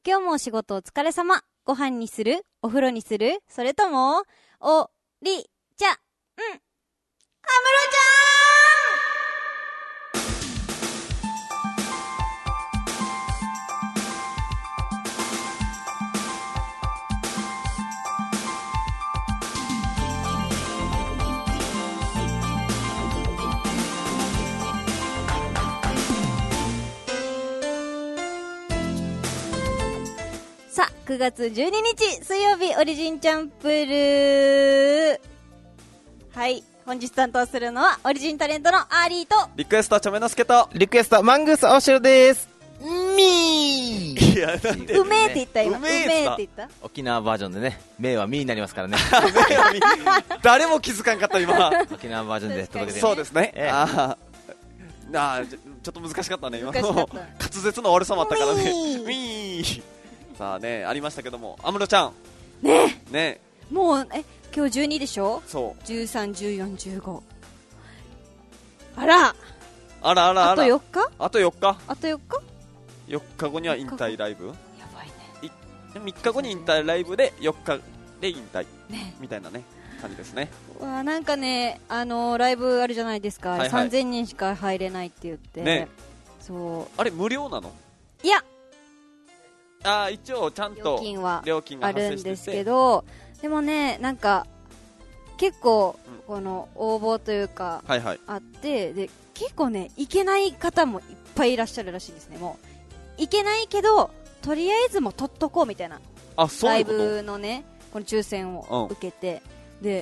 今日もお仕事お疲れ様。ご飯にする？お風呂にする？それとも、おりちゃん。安室ちさあ、9月12日水曜日オリジンチャンプルー。はい、本日担当するのはオリジンタレントのアーリーとリクエストチョメノスケとリクエストマングースおしろです。ミーいやなんでうめえって言った今。 うめえって言った。 沖縄バージョンでね、メイはミーになりますからね。 誰も気づかんかった今沖縄バージョンで届けてそうですね、 ええあーちょっと難しかったね今の難しかった滑舌の悪さもあったからねウィーウィーさあねありましたけども、安室ちゃんねもう今日12でしょ。 そう 13、14、15。あらあらあと4日あと4日あと4日 4日後には引退ライブ、 やばいね。 3日後に引退ライブで4日で引退ねみたいなね感じですね。 わあなんかねライブあるじゃないですか、 はいはい 3000人しか入れないって言ってねそうあれ無料なの？ いや一応ちゃんと料金は料金があ発生しててるんですけど、でもねなんか結構この応募というかはいはいあって、で結構ね行けない方もいっぱいいらっしゃるらしいですね。もう行けないけどとりあえずもう取っとこうみたいなライそういうことブのねこの抽選を受けて、で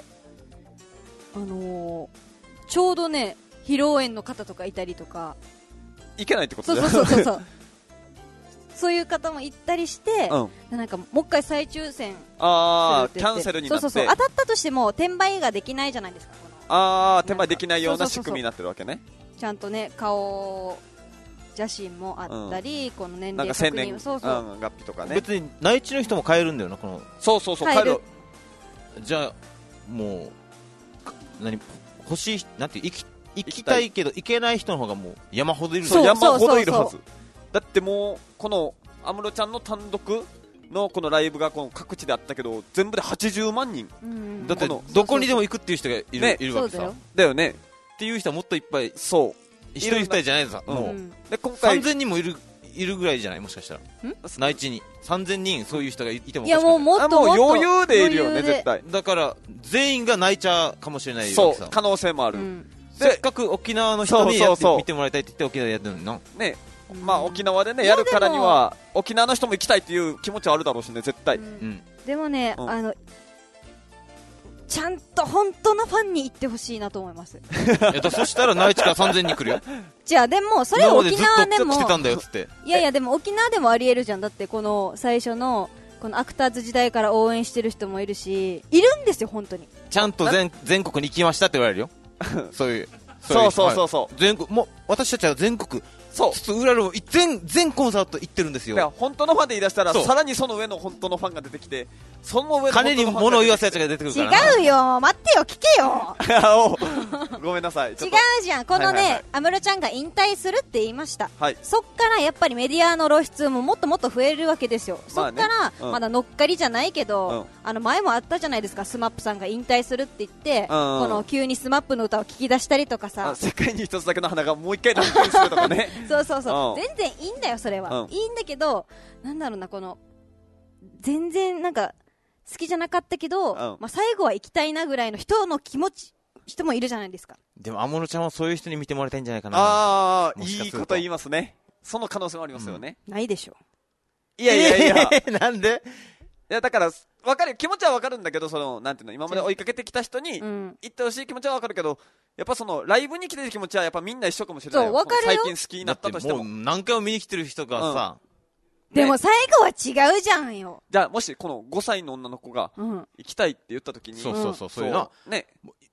ちょうどね披露宴の方とかいたりとか、 いけないってことそうそうそうそうそういう方も行ったりして、 うん、 なんかもう一回再抽選するってキャ言ってンセルになってそうそうそう、当たったとしても転売ができないじゃないですか。この転売できないようなそうそうそうそう仕組みになってるわけね。 ちゃんとね顔写真もあったり、この年なん齢確か生年認そうそう、 月日とかね。 別に内地の人も買えるんだよな、この。 そうそうそう、 買える。 じゃあもう欲しい、なんて行きたいけど行けない人の方がもう山ほどいる。 そう山ほどいるはそうそうず。だってもうこの安室ちゃんの単独のこのライブがこの各地であったけど全部で80万人だってこのどこにでも行くっていう人がいる、 ねいるわけさ。 そうだよだよね。 っていう人はもっといっぱい、 そう一人二人じゃないですか。 うんもうで今回 3000人もいるぐらいじゃない、もしかしたら内地に3000人そういう人がいてもいやもうもっともっともう余裕でいるよね余裕で絶対。 だから全員が泣いちゃうかもしれないわけさ。 そう可能性もある。 せっかく沖縄の人にやってそうそうそう見てもらいたいって言って沖縄でやってるのにな。 ね、まあ沖縄でねやるからには沖縄の人も行きたいっていう気持ちはあるだろうしね絶対。 でもね、 うんちゃんと本当のファンに行ってほしいなと思います。 そしたら内地から3000人来るよ。 じゃあでもそれは沖縄でも今までずっと来てたんだよっつって。 いやいやでも沖縄でもありえるじゃん。だってこの最初のこのアクターズ時代から応援してる人もいるし、いるんですよ本当に。 ちゃんと全国に行きましたって言われるよ。そういうそうそうそうそう。 全国もう私たちは全国そうつ裏の全コンサート行ってるんですよ。 だから本当のファンで言い出したらそうさらにその上の本当のファンが出てきて、その上の金に物を言わせやつが出てくるからな。 違うよ、待ってよ、聞けよ。 ごめんなさい。 違うじゃん。このね、安室ちゃんが引退するって言いました。 はい。 そっからやっぱりメディアの露出ももっともっと増えるわけですよ。そっからまだ乗っかりじゃないけど、前もあったじゃないですか。スマップさんが引退するって言って、この急にスマップの歌を聞き出したりとかさ。 世界に一つだけの花がもう一回ランクインするとかね。 そうそうそう。全然いいんだよ、それは。いいんだけど、なんだろうな、この、全然なんか、好きじゃなかったけど、まあ最後は行きたいなぐらいの人の気持ち、人もいるじゃないですか。 でも安室ちゃんはそういう人に見てもらいたいんじゃないかな。 いいこと言いますね。その可能性もありますよね。 ないでしょ。 いやいやいや。 なんで？ いやだから分かる、気持ちは分かるんだけど、そのなんていうの、今まで追いかけてきた人に行ってほしい気持ちは分かるけど、やっぱそのライブに来てる気持ちはやっぱみんな一緒かもしれないよ。 そう分かるよ。 最近好きになったとしても。 もう何回も見に来てる人がさ。 でも最後は違うじゃんよ。 じゃあもしこの5歳の女の子が行きたいって言った時に、 そういうのね。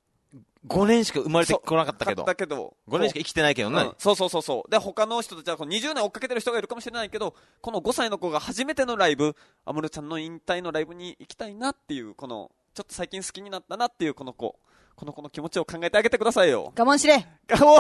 5年しか生まれてこなかったけど、5年しか生きてないけどね。 そうで他の人たちは20年追っかけてる人がいるかもしれないけど、この5歳の子が初めてのライブ、安室ちゃんの引退のライブに行きたいなっていう、このちょっと最近好きになったなっていうこの子この子の気持ちを考えてあげてくださいよ。 我慢しれ。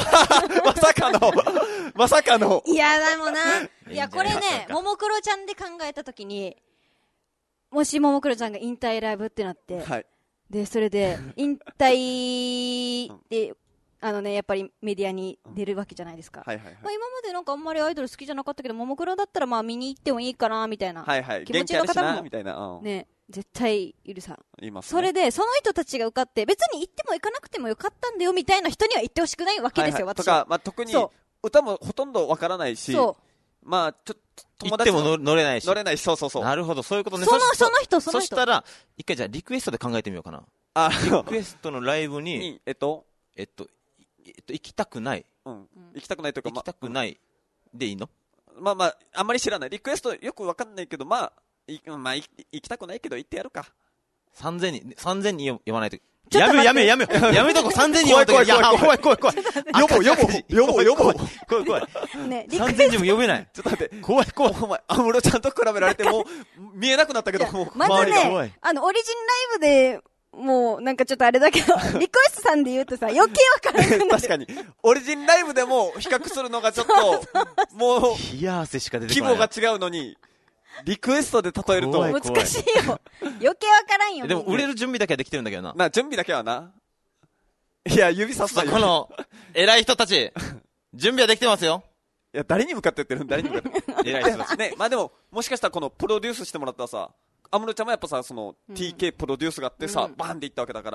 まさかの。 いや、でもな、いや、これね、ももクロちゃんで考えたときに、もしももクロちゃんが引退ライブってなって、 はい。 で、それで、引退で、やっぱりメディアに出るわけじゃないですか。 はいはいはい。 まあ、今までなんかあんまりアイドル好きじゃなかったけど、ももクロだったらまあ見に行ってもいいかな、みたいな。 はいはい。 気持ちの方もみたいな。 ね、絶対いるさ。 いますね。 それで、その人たちが受かって、別に行っても行かなくてもよかったんだよ、みたいな人には行ってほしくないわけですよ、私は。 とか、まあ、特に、歌もほとんどわからないし、まあ、ちょっと、 友達も乗れないし。 そう。 なるほど、そういうことね。 その人。 そしたら、一回じゃあリクエストで考えてみようかな。リクエストのライブに、行きたくない。 行きたくないというか、 行きたくないでいいの？ まあ、あんまり知らない。リクエストよくわかんないけど、行きたくないけど行ってやるか。 3000人読まないと。やめとこ3000人読まないと。怖い。怖い。 ね、 3000人も読めない。 ちょっと待って。 怖い。 お前、安室ちゃんと比べられても、見えなくなったけど、もう、 まずね、オリジンライブで、もう、なんかちょっとあれだけど、リクエストさんで言うとさ、余計わからない。 確かに。オリジンライブでも比較するのがちょっと、もう、 冷や汗しか出てこない。 規模が違うのに、リクエストで例えると。 難しいよ。余計わからんよ。 でも売れる準備だけはできてるんだけどな。 準備だけはな。いや、指さすなよ。 この、偉い人たち、準備はできてますよ。 いや、誰に向かって言ってるん？誰に向かって。 偉い人たち。 ね、まあでも、もしかしたらこのプロデュースしてもらったらさ、安室ちゃんもやっぱさ、その、TK プロデュースがあってさ、バーンっていったわけだから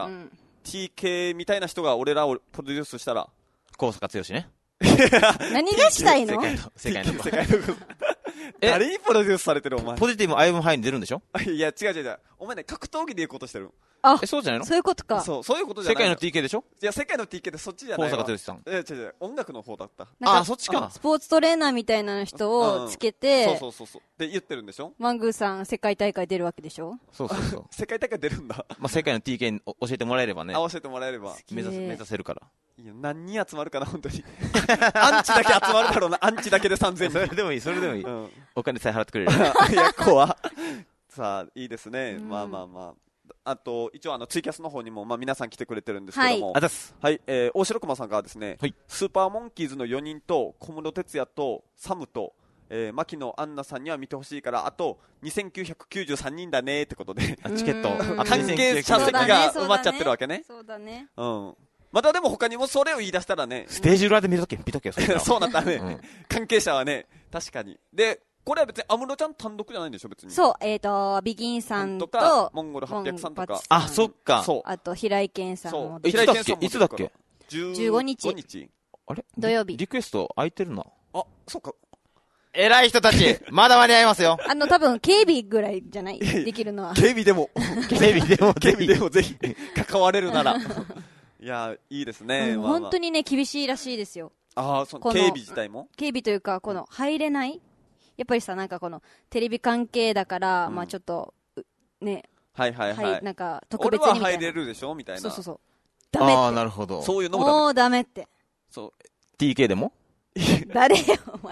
、TK みたいな人が俺らをプロデュースしたら、 高坂剛ね。 何がしたいの？ 世界の。 誰にプロデュースされてるお前。 ポジティブアイブンハイに出るんでしょ？ いや、違う。お前ね、格闘技で言うことしてる。 そうじゃないの？ そういうことか。 そういうことじゃない。 世界の TK でしょ？ いや、世界の TK でそっちじゃないわ。 高坂剛さん。 違う、音楽の方だった。 そっちか。 スポーツトレーナーみたいな人をつけて、 そう。で、言ってるんでしょ？ マングーさん世界大会出るわけでしょ？ そう。 世界大会出るんだ。 まあ、世界の TK に教えてもらえればね。 教えてもらえれば。 目指せるから。 いや、何人集まるかな、本当に。アンチだけ集まるだろうな、アンチだけで3000人。 それでもいい。お金さえ払ってくれる。 いや、怖さあ、いいですね。まあ。あと、一応ツイキャスの方にも、皆さん来てくれてるんですけども。はい。大城熊さんからですね、スーパーモンキーズの4人と、小室哲哉と、サムと、牧野アンナさんには見てほしいから、あと、2993人だねってことで。 チケット。 関係者席が埋まっちゃってるわけね。 そうだね。 またでも他にもそれを言い出したらね。 ステージ裏で見とけよ。 そうなったね。関係者はね、確かに。で、これは別に安室ちゃん単独じゃないんでしょ、別に。 そう、ビギンさんとか、 モンゴル800さんとか。 そっか。 あと、平井堅さんも。 いつだっけ ?15 日。 あれ土曜日。 リクエスト空いてるな。 そっか。 偉い人たち、まだ間に合いますよ。 多分、警備ぐらいじゃないできるのは。 警備でもぜひ、関われるなら。いや、いいですね。 本当にね、厳しいらしいですよ。 警備自体も？ 警備というか、入れないやっぱりさ、なんかテレビ関係だから、ちょっと、ね。 はい。 なんか、特別にみたいな。 俺は入れるでしょみたいな。 そう。ダメって。 なるほど。 そういうのもうダメって。 そう。 TK でも？ 誰よ、お前。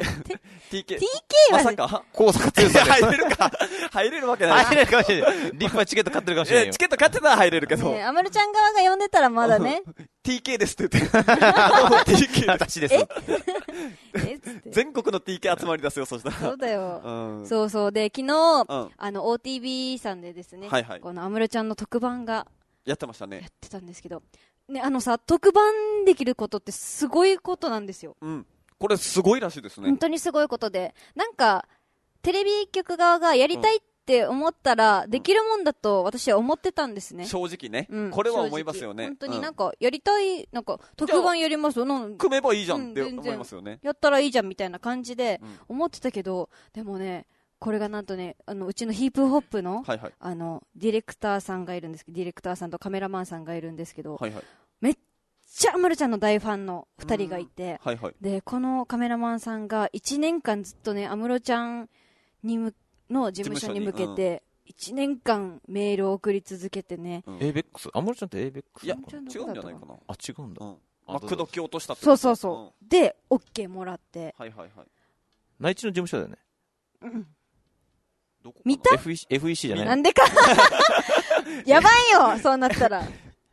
TK はまさか高坂剛さん入れるわけない。 入れるかもしれない。立派チケット買ってるかもしれないよ。 チケット買ってたら入れるけど。 アマルちゃん側が呼んでたらまだね。 TK ですって言って。TK 私です。 全国の TK 集まり出すよ、そしたら。 そうだよ。そう。で、昨日、OTV さんでですね、このアムロちゃんの特番が、 やってましたね。 やってたんですけど、ね、特番できることってすごいことなんですよ。 これすごいらしいですね。 本当にすごいことで、なんか、テレビ局側がやりたいって思ったら、できるもんだと私は思ってたんですね。 正直ね。これは思いますよね。 本当になんか、やりたい、なんか、特番やりますよ。 組めばいいじゃんって思いますよね。 やったらいいじゃんみたいな感じで思ってたけど、でもね、これがなんとね、うちのヒップホップの、ディレクターさんがいるんですけど、ディレクターさんとカメラマンさんがいるんですけど、めっちゃアムロちゃんの大ファンの2人がいて、で、このカメラマンさんが1年間ずっとね、アムロちゃんの事務所に向けて、1年間メールを送り続けてね。 ABEX？ アムロちゃんって ABEX？ いや、違うんじゃないかな。 違うんだ。 口説き落としたってこと。 そう。で、OK もらって。 内地の事務所だよね。 見た？ FEC じゃない？ なんでかやばいよ、そうなったら。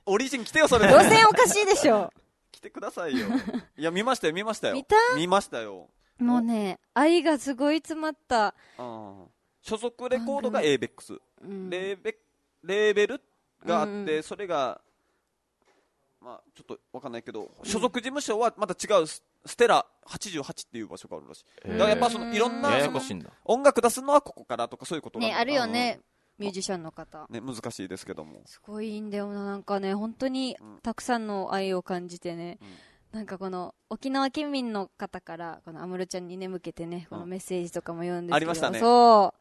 オリジン来てよ、それで。 路線おかしいでしょ。 来てくださいよ。いや、見ましたよ。 見ましたよ。 もうね、愛がすごい詰まった。 所属レコードが ABEX、レーベルがあって、それが、まあ、ちょっとわかんないけど、所属事務所はまた違うステラ88っていう場所があるらしい。だからやっぱそのいろんな音楽出すのはここからとかそういうことがね、あるよね、ミュージシャンの方。 ね、難しいですけども。 すごいいいんだよな、なんかね、本当にたくさんの愛を感じてね、なんかこの沖縄県民の方からこの安室ちゃんにね向けてね、このメッセージとかも読んでけど、 ありましたね。 そう、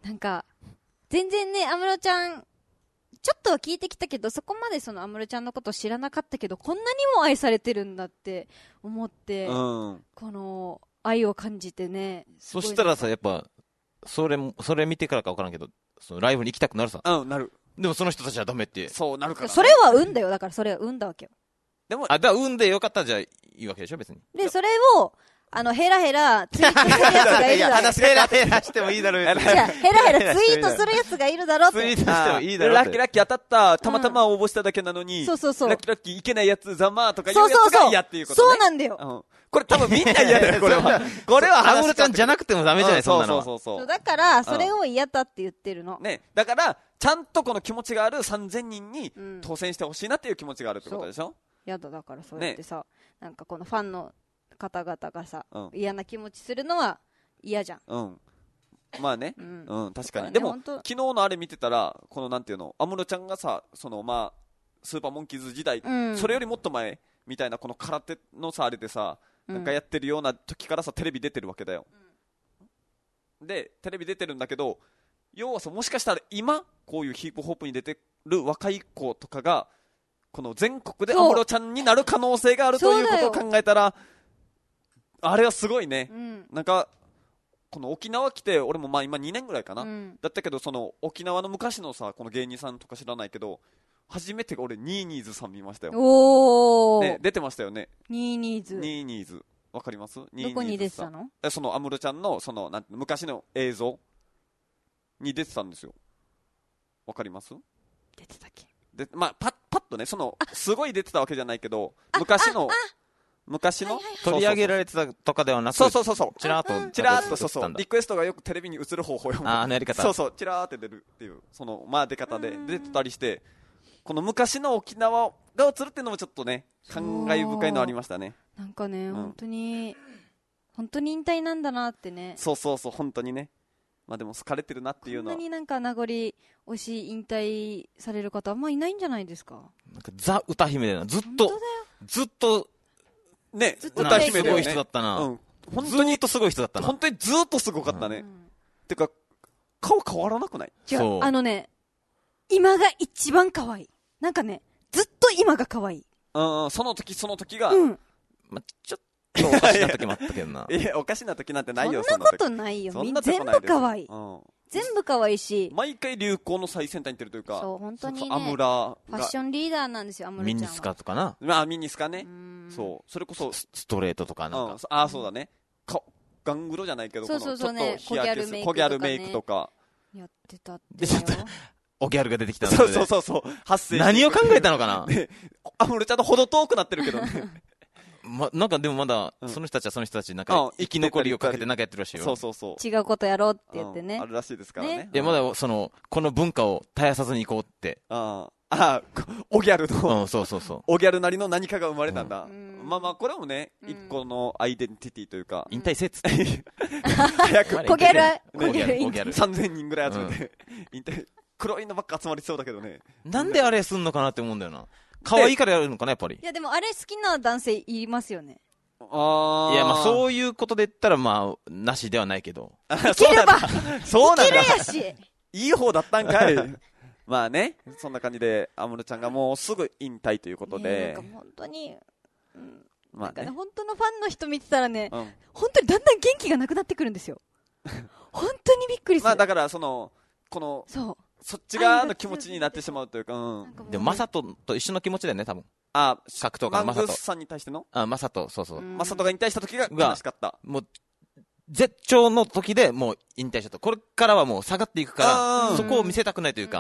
なんか全然ね、安室ちゃんちょっとは聞いてきたけど、そこまでその安室ちゃんのことを知らなかったけど、こんなにも愛されてるんだって思って、この愛を感じてね。 そしたらさ、やっぱそれ見てからか分からんけど、そのライブに行きたくなるさ。 なる。 でもその人たちはダメって。 そうなるから、ね。 それは運だよ。だからそれは運だわけよ。 でもだから運でよかったじゃいいわけでしょ別に。 でそれをヘラヘラツイートするやつがいるだろ。 ヘラヘラしてもいいだろう。 ヘラヘラツイートするやつがいるだろって。 ツイートしてもいいだろう。 ラッキー当たった、たまたま応募しただけなのに、 そう。 ラッキーいけないやつ、ざまーとかいうやつが嫌っていうことね。 そうなんだよ。 これ多分みんな嫌だよ、これは。これは安室ちゃんじゃなくてもダメじゃない、そんなの。 そう。 だから、それを嫌だって言ってるの。 ね、だから、ちゃんとこの気持ちがある3000人に当選してほしいなっていう気持ちがあるってことでしょ。 嫌だ、だからそうやってさ、なんかこのファンの方々がさ、嫌な気持ちするのは嫌じゃん。 まあね、確かに。でも昨日のあれ見てたら、このなんていうの、安室ちゃんがさ、そのまあスーパーモンキーズ時代、それよりもっと前みたいなこの空手のさあれでさ、なんかやってるような時からさテレビ出てるわけだよ。でテレビ出てるんだけど、要はさ、もしかしたら今こういうヒップホップに出てる若い子とかがこの全国で安室ちゃんになる可能性があるということを考えたら、あれはすごいね。なんかこの沖縄来て俺もまあ今2年ぐらいかな、だったけど、その沖縄の昔のさこの芸人さんとか知らないけど、初めて俺ニーニーズさん見ましたよ。ね、出てましたよね。ニーニーズわかります？ どこに出てたの？ その安室ちゃんのそのなんて昔の映像に出てたんですよ。わかります？ 出てたっけ？ で、まあパッとね、そのすごい出てたわけじゃないけど、昔の取り上げられてたとかではなく、 そうチラーっとそうリクエストがよくテレビに映る方法よ。 やり方。 そうチラーって出るっていうそのまあ出方で出てたりして、この昔の沖縄が映るっていうのもちょっとね感慨深いのありましたね。 なんかね、本当に引退なんだなってね。 そう本当にね。まあでも好かれてるなっていうのは。 こんなになんか名残惜しい引退される方あんまいないんじゃないですか。 なんかザ歌姫だよな。ずっとね、 歌姫すごい人だったな。 本当にずっとすごい人だったな。 本当にずっとすごかったね。てか顔変わらなくない？ そう。ね、今が一番可愛い。なんかね、ずっと今が可愛い。 その時が。 まあ、ちょっとおかしな時もあったけどな。 おかしな時なんてないよ。 そんなことないよ。全部可愛い。全部可愛いし、 毎回流行の最先端に行ってるというか、 そう本当にね、 アムラファッションリーダーなんですよ、アムラちゃんは。 ミニスカとかな。 まあミニスカね。そう、それこそストレートとかなんか。そうだね。ガングロじゃないけど、 そうね、 コギャルメイクとかやってたってよ。 おギャルが出てきたんで。そう発生。 何を考えたのかな。 アムラちゃんとほど遠くなってるけどね。 なんかでもまだその人たちはその人たちなんか生き残りをかけてなんかやってるらしいよ。 そう違うことやろうって言ってね。 あるらしいですからね。 でまだこの文化を絶やさずに行こうって。 おギャルのそうおギャルなりの何かが生まれたんだ。まあこれもね一個のアイデンティティというか。 引退せっつって。 早くコギャル 3000人ぐらい集めて引退。黒いのばっか集まりそうだけどね。 なんであれすんのかなって思うんだよな。可愛いからやるのかなやっぱり。 いやでもあれ好きな男性いますよね。 いやまあそういうことで言ったらまあなしではないけど。 いければそうなんだ。 いけるやし。 いい方だったんかい。まあね、そんな感じで安室ちゃんがもうすぐ引退ということで。 なんか本当に、 まあね、 本当のファンの人見てたらね、本当にだんだん元気がなくなってくるんですよ。本当にびっくりする。 まあだからこのそっち側の気持ちになってしまうというか、 でもマサトと一緒の気持ちだよね多分。格闘家のマサト。 マングスさんに対しての？ マサト、そう。 マサトが引退した時が悲しかった。 もう絶頂の時でもう引退しちゃった。これからはもう下がっていくから、そこを見せたくないというか、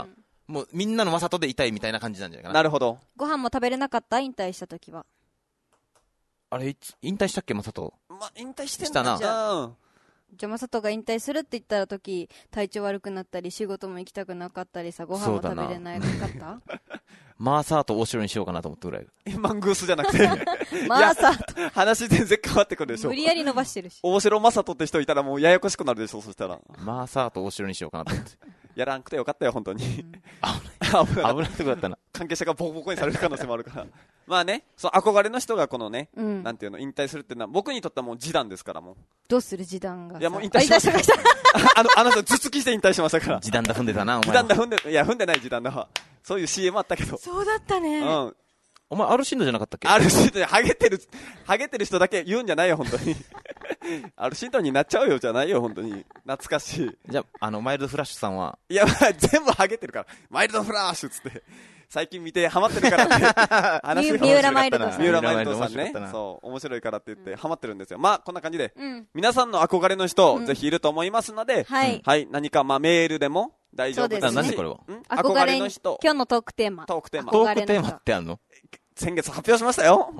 もうみんなの正人でいたいみたいな感じなんじゃないかな。 なるほど。 ご飯も食べれなかった？引退した時は。 あれ、引退したっけ、正人。 引退してんしたな。 じゃあ正人が引退するって言った時、体調悪くなったり仕事も行きたくなかったりさ、ご飯も食べれなかったマーサーと大城にしようかなと思ったぐらい。 マングースじゃなくてマーサーと話全然変わってくるでしょ。 無理やり伸ばしてるし。 大城正人って人いたらもうややこしくなるでしょ。そしたらマーサーと大城にしようかなと思ってやらんくてよかったよ本当に、危ないとこだったな。 関係者がボコボコにされる可能性もあるからまあね、その憧れの人がこのね、なんていうの引退するっていうのは僕にとってはもう示談ですから。もうどうする示談が。 いやもう引退しましたあの人頭突きして引退しましたから。 示談だ踏んでたなお前。 示談だ踏んで、いや踏んでない示談だわ。そういう CM あったけど。 そうだったね。 お前アルシンドじゃなかったっけ。 アルシンドでハゲてる人だけ言うんじゃないよ本当にアルシンドになっちゃうよじゃないよ本当に。懐かしい。 じゃあマイルドフラッシュさんは。 いや全部ハゲてるからマイルドフラッシュっつって最近見てハマってるからって話が三浦マイルドさん。 三浦マイルドさんね。そう面白いからって言ってハマってるんですよ。まあこんな感じで、皆さんの憧れの人、ぜひいると思いますので、はい、何かメールでも大丈夫ですし。 何これは。 憧れの人。今日のトークテーマ。 トークテーマってあんの？ 先月発表しましたよ。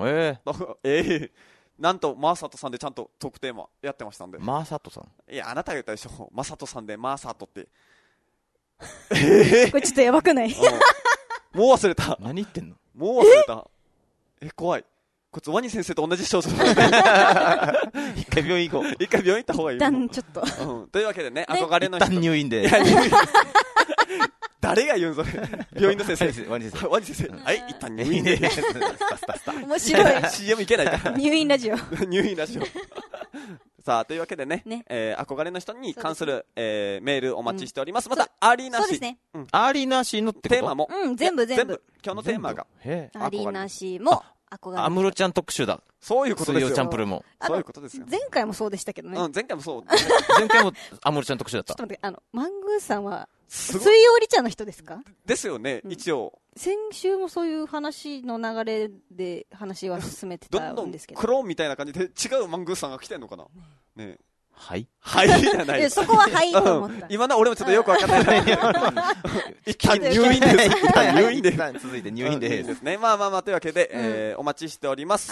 なんとマーサトさんでちゃんとトークテーマやってましたんで。 マーサトさん。 いやあなたが言ったでしょ。マサトさんでマーサトって。 これちょっとやばくない？ もう忘れた。 何言ってんの？ もう忘れた。怖い。こいつワニ先生と同じ症状。一回病院行こう。 一回病院行った方がいい。 一旦ちょっと。 というわけでね、憧れの人。 一旦入院で。 誰が言うんそれ。病院の先生。 ワニ先生。 ワニ先生。はい、一旦入院で。 面白い。 CM いけないから。 入院ラジオ。 入院ラジオ。さあというわけでね、憧れの人に関するメールお待ちしております。またありなし。 そうですね。 ありなしのってテーマも。 全部。 今日のテーマが。 ありなしも。 安室ちゃん特集だ。 そういうことですよ。 水曜チャンプルも。 そういうことですよ。 前回もそうでしたけどね。 前回もそう。 前回も安室ちゃん特集だった。 ちょっと待って、マングーさんは水曜リチャの人ですか？ ですよね、一応。 先週もそういう話の流れで話は進めてたんですけど。 クローンみたいな感じで違うマングーさんが来てんのかな。ね。 はいじゃない。 そこははいと思った。 今の俺もちょっとよくわかんない。一旦入院です。入院で。 続いて入院ですね。まあというわけでお待ちしております。 はい。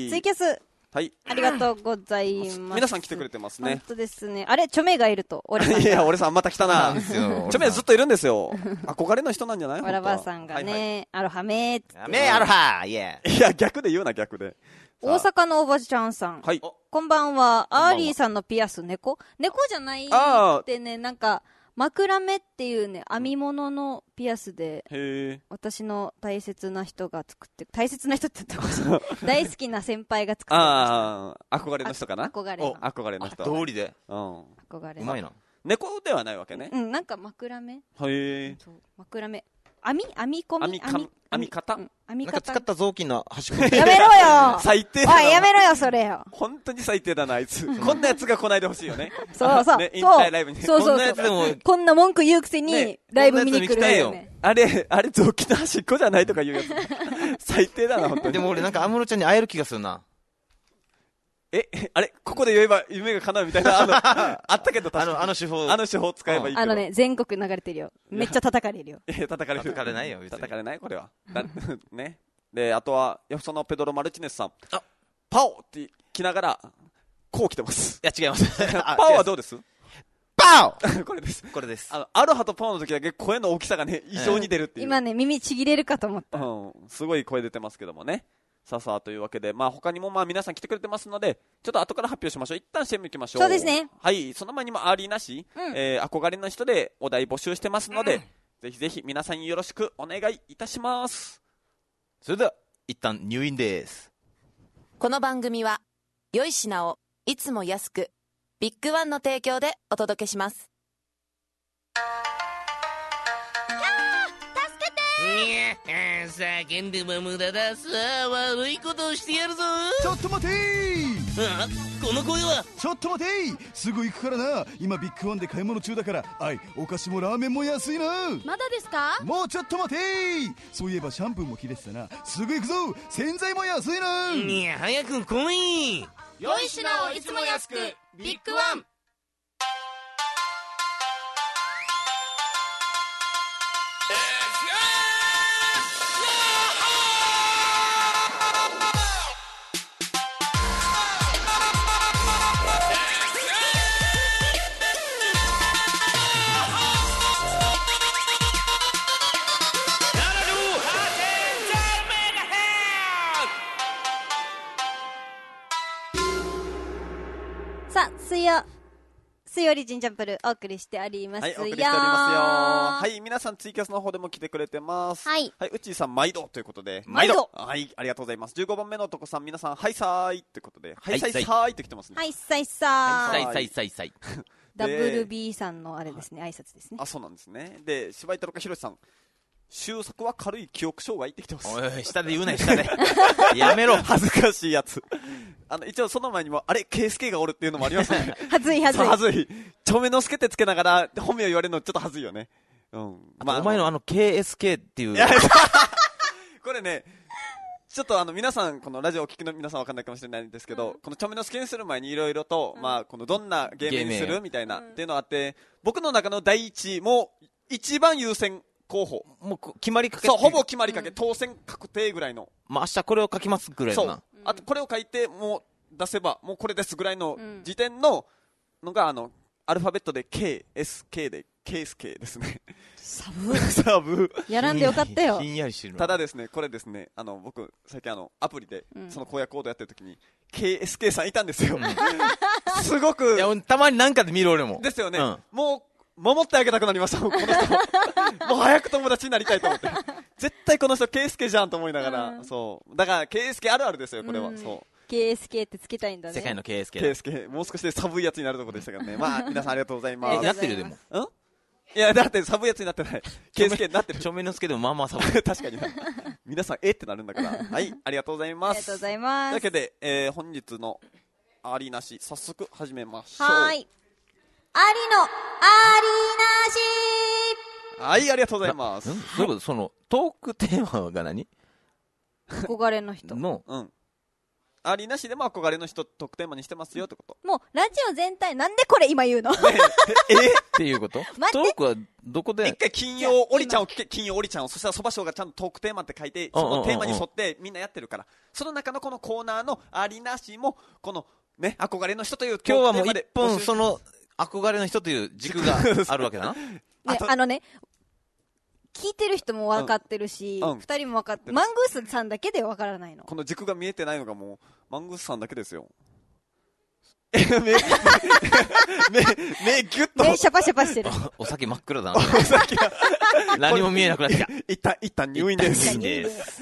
ツイキャス。 はい。 ありがとうございます。 皆さん来てくれてますね。 本当ですね。あれ、チョメがいると。 いや、俺さんまた来たな。チョメずっといるんですよ。憧れの人なんじゃない？ わらばさんがね、アロハメーって。 アロハイエー。いや、逆で言うな、逆で。 大阪のおばちゃんさん。 はい。 こんばんは。アーリーさんのピアス、猫じゃないってね、なんか、枕目っていうね、編み物のピアスで、私の大切な人が作って、大切な人って言ったら大好きな先輩が作ってました。 憧れの人かな？憧れの人。 通りで。 憧れ。 うまいな。 猫ではないわけね。 なんか枕目。 へそう、枕目。編み込み編み方なんか使った雑巾の端っこやめろよ最低だな。 おい、やめろよ、それよ。 本当に最低だな、あいつ。こんなやつが来ないでほしいよね。 そう。 引退ライブに。 そう。こんな文句言うくせに、ライブ見に来るよね。 あれ、雑巾の端っこじゃないとか言うやつ。最低だな、本当に。 でも俺なんか安室ちゃんに会える気がするな。 あれここで言えば夢が叶うみたいな、あったけど確かに。 あの手法使えばいいけど。 全国流れてるよ。めっちゃ叩かれるよ。 叩かれる。 叩かれないよ、 叩かれないこれは。ね。で、あとは、そのペドロ・マルチネスさん。パオって来ながら、こう来てます。 いや、違います。 パオはどうです？ パオこれです。 これです。 アロハとパオの時だけ声の大きさがね、異常に出るっていう。 今ね、耳ちぎれるかと思った。 すごい声出てますけどもね。さあというわけで、他にも皆さん来てくれてますので、ちょっと後から発表しましょう。一旦 CM 行きましょう。 そうですね。 はい、その前にもありなし、憧れの人でお題募集してますので、ぜひぜひ皆さんよろしくお願いいたします。 それでは一旦入院です。 この番組は良い品をいつも安く、ビッグワンの提供でお届けします。 叫んでも無駄だ。さあ悪いことをしてやるぞ。 ちょっと待てー。この声は。 ちょっと待てー。すぐ行くからな。今ビッグワンで買い物中だから。お菓子もラーメンも安いな。 まだですか？ もうちょっと待てー。そういえばシャンプーも切れてたな。すぐ行くぞ。洗剤も安いな。 いや早く来い。 良い品をいつも安く、ビッグワン。 よ。水曜日ジンジャンプルお送りしておりますよ。 はい、お送りしておりますよ。はい、皆さんツイキャスの方でも来てくれてます。 はい。 はい、うちーさん毎度ということで。 毎度。 はい、ありがとうございます。15番目の男さん、皆さん、はいさーいってことで。はいさいさーいって来てますね。 はいさいさーい。 はいさいさいさい。 WB さんのあれですね、挨拶ですね。 あ、そうなんですね。で、柴井太郎かひろしさん。収束は軽い記憶障害ってきてます。 おい、下で言うなよ、下で。やめろ。 恥ずかしいやつ。一応その前にも、あれ、ケイスケがおるっていうのもありますね。 はずいはずい。 はずい。ちょめのすけってつけながら、本名言われるのちょっとはずいよね。うん。 まあ、お前のKSK っていう。 これね、ちょっと皆さん、このラジオをお聞きの皆さんわかんないかもしれないんですけど、このちょめのすけにする前にいろいろと、まあ、このどんなゲームにするみたいな、っていうのがあって、僕の中の第一、もう、一番優先候補。 もう決まりかけ。 そう、ほぼ決まりかけ、当選確定ぐらいの。 まあ、明日これを書きますぐらいのな。 そう。あと、これを書いて、もう出せば、もうこれですぐらいの時点の、のが、アルファベットで KSK で、KSK ですね。 サブサブやらんでよかったよ。 ひんやりしてる。 ただですね、これですね、僕、最近アプリで、その荒野コードやってる時に、KSK さんいたんですよ。すごく。 いや、たまになんかで見る俺も。 ですよね。もう、守ってあげたくなりました、この人。もう早く友達になりたいと思って。絶対この人、ケイスケじゃんと思いながら、そう。だから、ケイスケあるあるですよ、これは。そう。 KSK ってつけたいんだね。 世界の KSK。 KSK。もう少しで寒いやつになるところでしたからね。まあ、皆さんありがとうございます。 なってるでも。 いや、だって寒いやつになってない。KSK になってる。 ちょめのすけでもまあまあ寒い。 確かに。皆さん、ってなるんだから。はい、ありがとうございます。 ありがとうございます。 というわけで、本日のありなし、早速始めましょう。 はい。ありのありなし。 はい、ありがとうございます。 どういうこと？その、トークテーマが何？ 憧れの人。 の。 うん。ありなしでも憧れの人特テーマにしてますよってこと。 もう、ラジオ全体、なんでこれ今言うの？ っていうこと？トークはどこで？ 一回金曜おりちゃんを聞け、金曜おりちゃんを。そしたらそばしょうがちゃんとトークテーマって書いて、そのテーマに沿ってみんなやってるから。その中のこのコーナーのありなしも、この、ね、憧れの人という今日はもう一本その憧れの人という軸があるわけだな。 ね、聞いてる人も分かってるし、二人も分かってる。マングースさんだけで分からないの。 この軸が見えてないのがもう、マングースさんだけですよ。目ギュッと。 目シャパシャパしてる。 お酒真っ暗だな。何も見えなくなってきた。 一旦入院です。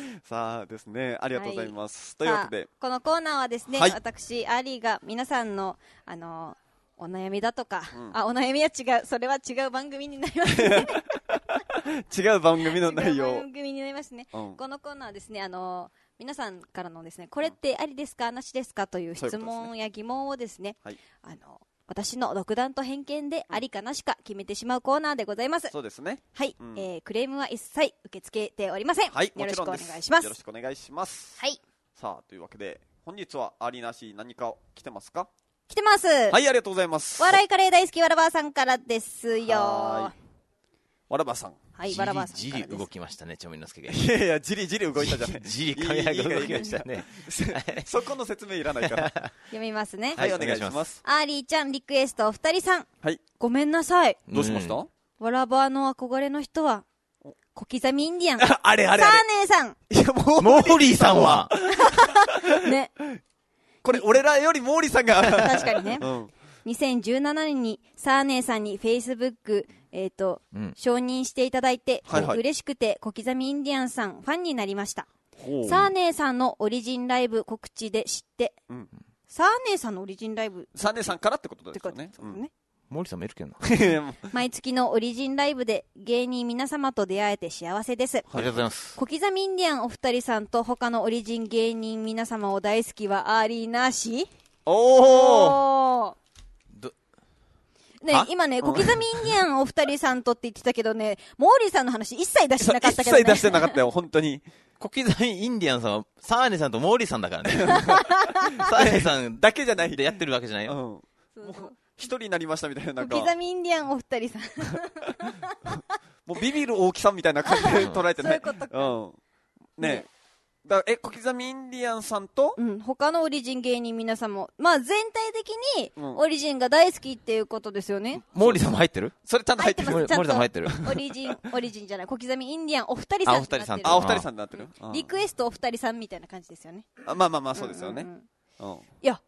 さあですね、ありがとうございます。というわけで。 このコーナーはですね、私、アリーが皆さんの、お悩みだとか、お悩みは違う、それは違う番組になりますね。 違う番組の内容。 番組になりますね。このコーナーはですね、皆さんからのですね、これってありですか、なしですかという質問や疑問をですね、私の独断と偏見でありかなしか決めてしまうコーナーでございます。 そうですね。 はい。クレームは一切受け付けておりません。 はい。 よろしくお願いします。 よろしくお願いします。 はい。 さあ、というわけで、本日はありなし何か来てますか？ 来てます。 はい、ありがとうございます。 笑いカレー大好きわらばーさんからですよ。 わらばさん。 はい、わらばーさん。 じり動きましたね、ちょめのすけが。 いやいや、じりじり動いたじゃない。 じりカメラが動きましたね。 そこの説明いらないから。 読みますね。 はい、お願いします。 アーリーちゃんリクエストお二人さん。 はい。 ごめんなさい。 どうしました？ わらばーの憧れの人は、小刻みインディアン。 あれ。 サーネーさん。 いや、 モーリーさんは。 ね。 これ、俺らよりモーリーさんが。 確かにね。2017年にサーネーさんにフェイスブック、承認していただいて、嬉しくて小刻みインディアンさんファンになりました。サーネーさんのオリジンライブ告知で知って、サーネーさんのオリジンライブサーネーさんからってことですよね。 モーリーさんもいるけどな。 毎月のオリジンライブで芸人皆様と出会えて幸せです。 ありがとうございます。 小刻みインディアンお二人さんと他のオリジン芸人皆様を大好きはありなし？ おーね、今ね、小刻みインディアンお二人さんとって言ってたけどね、モーリーさんの話一切出してなかったけどね。 一切出してなかったよ、本当に。 小刻みインディアンさんは、サーネさんとモーリーさんだからね。サーネさんだけじゃない。 でやってるわけじゃないよ。 もう一人になりましたみたいな、なんか。 小刻みインディアンお二人さん。 もうビビる大きさみたいな感じで捉えてね。 そういうことか。 ね小刻みインディアンさんと、 他のオリジン芸人皆さんも、まあ全体的にオリジンが大好きっていうことですよね。 モーリーさんも入ってる？ それちゃんと入ってる。 モーリーさんも入ってる。 オリジンじゃない、小刻みインディアンお二人さん。 お二人さん。 お二人さんになってる。 リクエストお二人さんみたいな感じですよね。 まあ、そうですよね。 いや、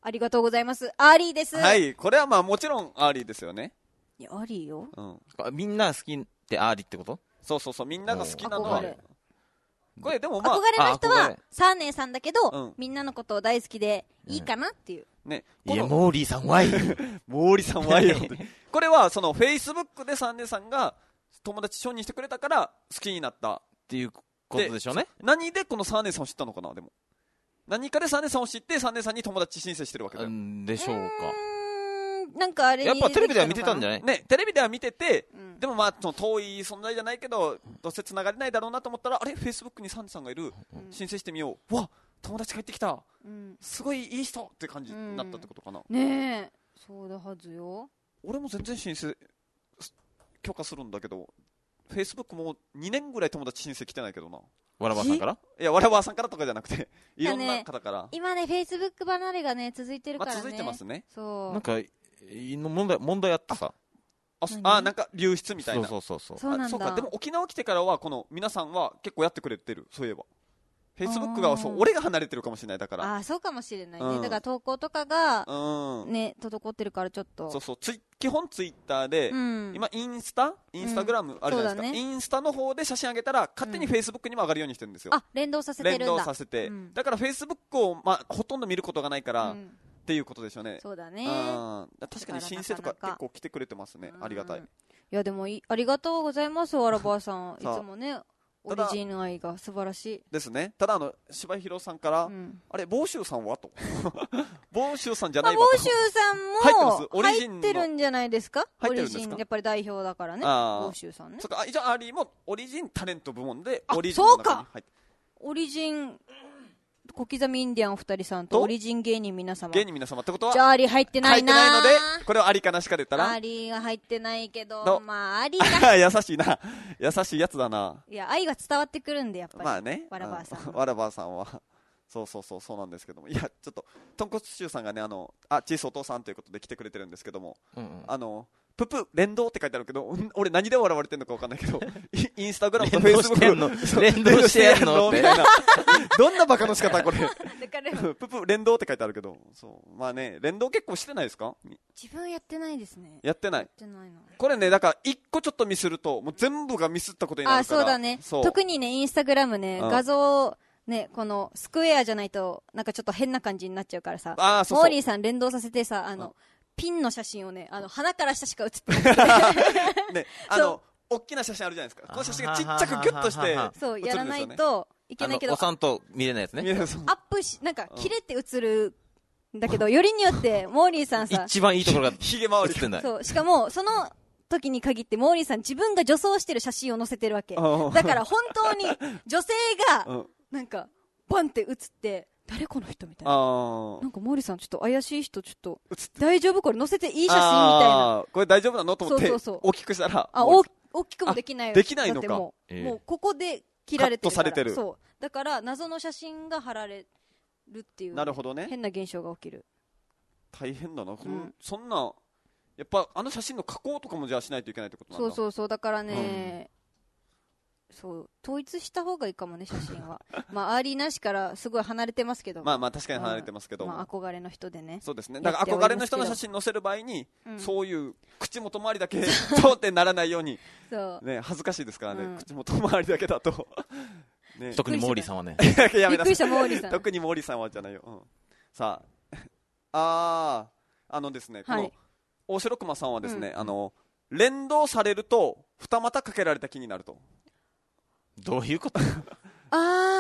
ありがとうございます。アーリーです。 はい。これはまあもちろんアーリーですよね。 いや、アーリーよ。 みんな好きってアーリーってこと？ そうそうそう。みんなが好きなのは。これでもまあ。憧れの人は、サーネーさんだけど、みんなのことを大好きでいいかなっていう。 ね。 いや、モーリーさんワイ。 モーリーさんワイ。これは、その、Facebook でサーネーさんが友達承認してくれたから好きになったっていうことでしょうね。 何でこのサーネーさんを知ったのかな、でも。何かでサーネーさんを知って、サーネーさんに友達申請してるわけだよ。 でしょうか。 なんかあれやっぱテレビでは見てたんじゃない？ ね、テレビでは見てて、でもまあ、遠い存在じゃないけど、どうせ繋がれないだろうなと思ったら、あれ Facebook にサーネーさんがいる、申請してみよう。わ、友達帰ってきた。すごいいい人って感じになったってことかな。 ねえ、そうだはずよ。 俺も全然申請、許可するんだけど、Facebook も2年ぐらい友達申請来てないけどな。 わらばさんから？ いや、わらばさんからとかじゃなくて、いろんな方から。 今ね、Facebook 離れがね、続いてるからね。 続いてますね。 そう。 なんか、問題あってさ。 なんか流出みたいな。 そう。 そうなんだ。 そうか、でも沖縄来てからは、この皆さんは結構やってくれてる、そういえば。Facebook が、そう、俺が離れてるかもしれない、だから。 そうかもしれないね。だから投稿とかが、ね、滞ってるからちょっと。 そう、基本ツイッターで、今インスタグラムあるじゃないですか。インスタの方で写真上げたら、勝手に Facebook にも上がるようにしてるんですよ。 連動させてるんだ。 連動させて。だから Facebook を、まあ、ほとんど見ることがないから、っていうことでしょうね。 そうだね。 確かに申請とか結構来てくれてますね。ありがたい。いや、でもありがとうございます、わらばさん。いつもね。オリジン愛が素晴らしいですね。ただ柴弘さんから、あれ房州さんはと房州さんじゃないわと。 房州さんも入ってるんじゃないですか。オリジンやっぱり代表だからね。房州さんね。 そうか。じゃあアーリーもオリジンタレント部門でオリジンの中に入って。オリジン小刻みインディアンお二人さんとオリジン芸人皆様ってことはじゃあアリ入ってないな。 入ってないのでこれはアリかなしかで言ったらアリが入ってないけどまあアリが優しいな、優しいやつだな。 いや愛が伝わってくるんでやっぱり。 まあね、 わらばーさんわらばーさんはそうなんですけども、いやちょっと豚骨シチューさんがねチースお父さんということで来てくれてるんですけども、ププ連動って書いてあるけど、俺何で笑われてるのか分かんないけど、インスタグラムとフェイスブック連動してやるのみたいな。 どんなバカの仕方これ。ププ連動って書いてあるけど、そうまあね、連動結構してないですか？ 自分やってないですね。 やってない。これね、だから一個ちょっとミスるともう全部がミスったことになるから。 そうだね。特にねインスタグラムね、画像ね、このスクエアじゃないとなんかちょっと変な感じになっちゃうからさ、モーリーさん連動させてさ、ピンの写真をね、鼻から下しか写ってないね、大きな写真あるじゃないですか。この写真がちっちゃくギュッとしてそうやらないといけないけど、 おさんと見れないやつね。 アップなんか切れて写るんだけど、よりによってモーリーさんさ一番いいところがひげ回りてない。 そう、しかもその時に限ってモーリーさん自分が女装してる写真を載せてるわけだから本当に女性がなんかバンって写って誰この人みたいな、なんかモーリーさんちょっと怪しい人、ちょっと大丈夫これ載せていい写真みたいな、 これ大丈夫なのと思って大きくしたら大きくもできないよ。 できないのか。 もうここで切られてるから。 カットされてる。 そうだから謎の写真が貼られるっていう、 なるほどね、 変な現象が起きる。 大変だな、そんなやっぱ写真の加工とかもじゃあしないといけないってことなんだ。 そうだからね、そう統一した方がいいかもね、写真は。まあアーリーなしからすごい離れてますけど、 まあ確かに離れてますけど、 憧れの人でね。 そうですね。だから憧れの人の写真載せる場合に、そういう口元周りだけそうってならないようにね、恥ずかしいですからね、口元周りだけだと特にモーリーさんはね。 びっくりしたモーリーさん。 特にモーリーさんはじゃないよ。さあですね、この大城熊さんはですね、連動されると二股かけられた気になると。 どういうこと？ どうせ本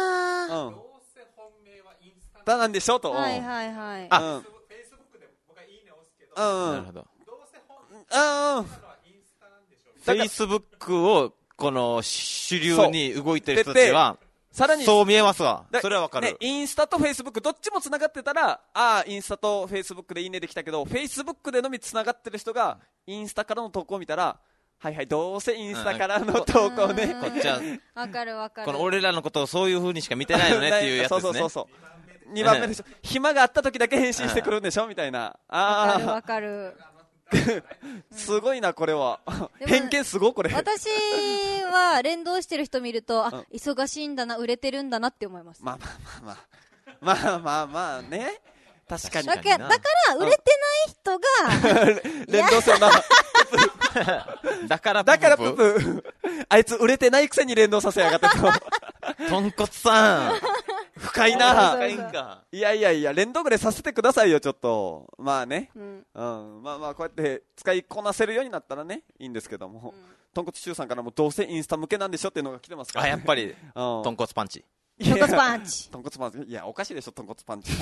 命はインスタなんでしょと。 はい。 フェイスブックで僕はいいね押すけど。なるほど。どうせ本命はインスタなんでしょう。 フェイスブックをこの主流に動いてる人たちはさらにそう見えますわ。それはわかる。 インスタとフェイスブックどっちも繋がってたら、インスタとフェイスブックでいいねできたけど、フェイスブックでのみ繋がってる人がインスタからの投稿を見たら、はいどうせインスタからの投稿ね。 こっちはわかる。 この俺らのことをそういう風にしか見てないよねっていうやつですね。 そう。2番目でしょ。暇があった時だけ返信してくるんでしょみたいな。 わかる。 すごいなこれは。偏見すごいこれ。 私は連動してる人見ると、忙しいんだな、売れてるんだなって思います。 まあね。 確かに。 だから売れてない人が、 連動するな。 だからププ。あいつ売れてないくせに連動させやがってと。 とんこつさん。 深いな。 深いんか。 いや、連動ぐらいさせてくださいよ、ちょっと。まあね。まあ、こうやって使いこなせるようになったらね、いいんですけども。とんこつしゅうさんからもどうせインスタ向けなんでしょっていうのが来てますから。 やっぱり、とんこつパンチ。 とんこつパンチ。 とんこつパンチ。いや、おかしいでしょ、とんこつパンチ。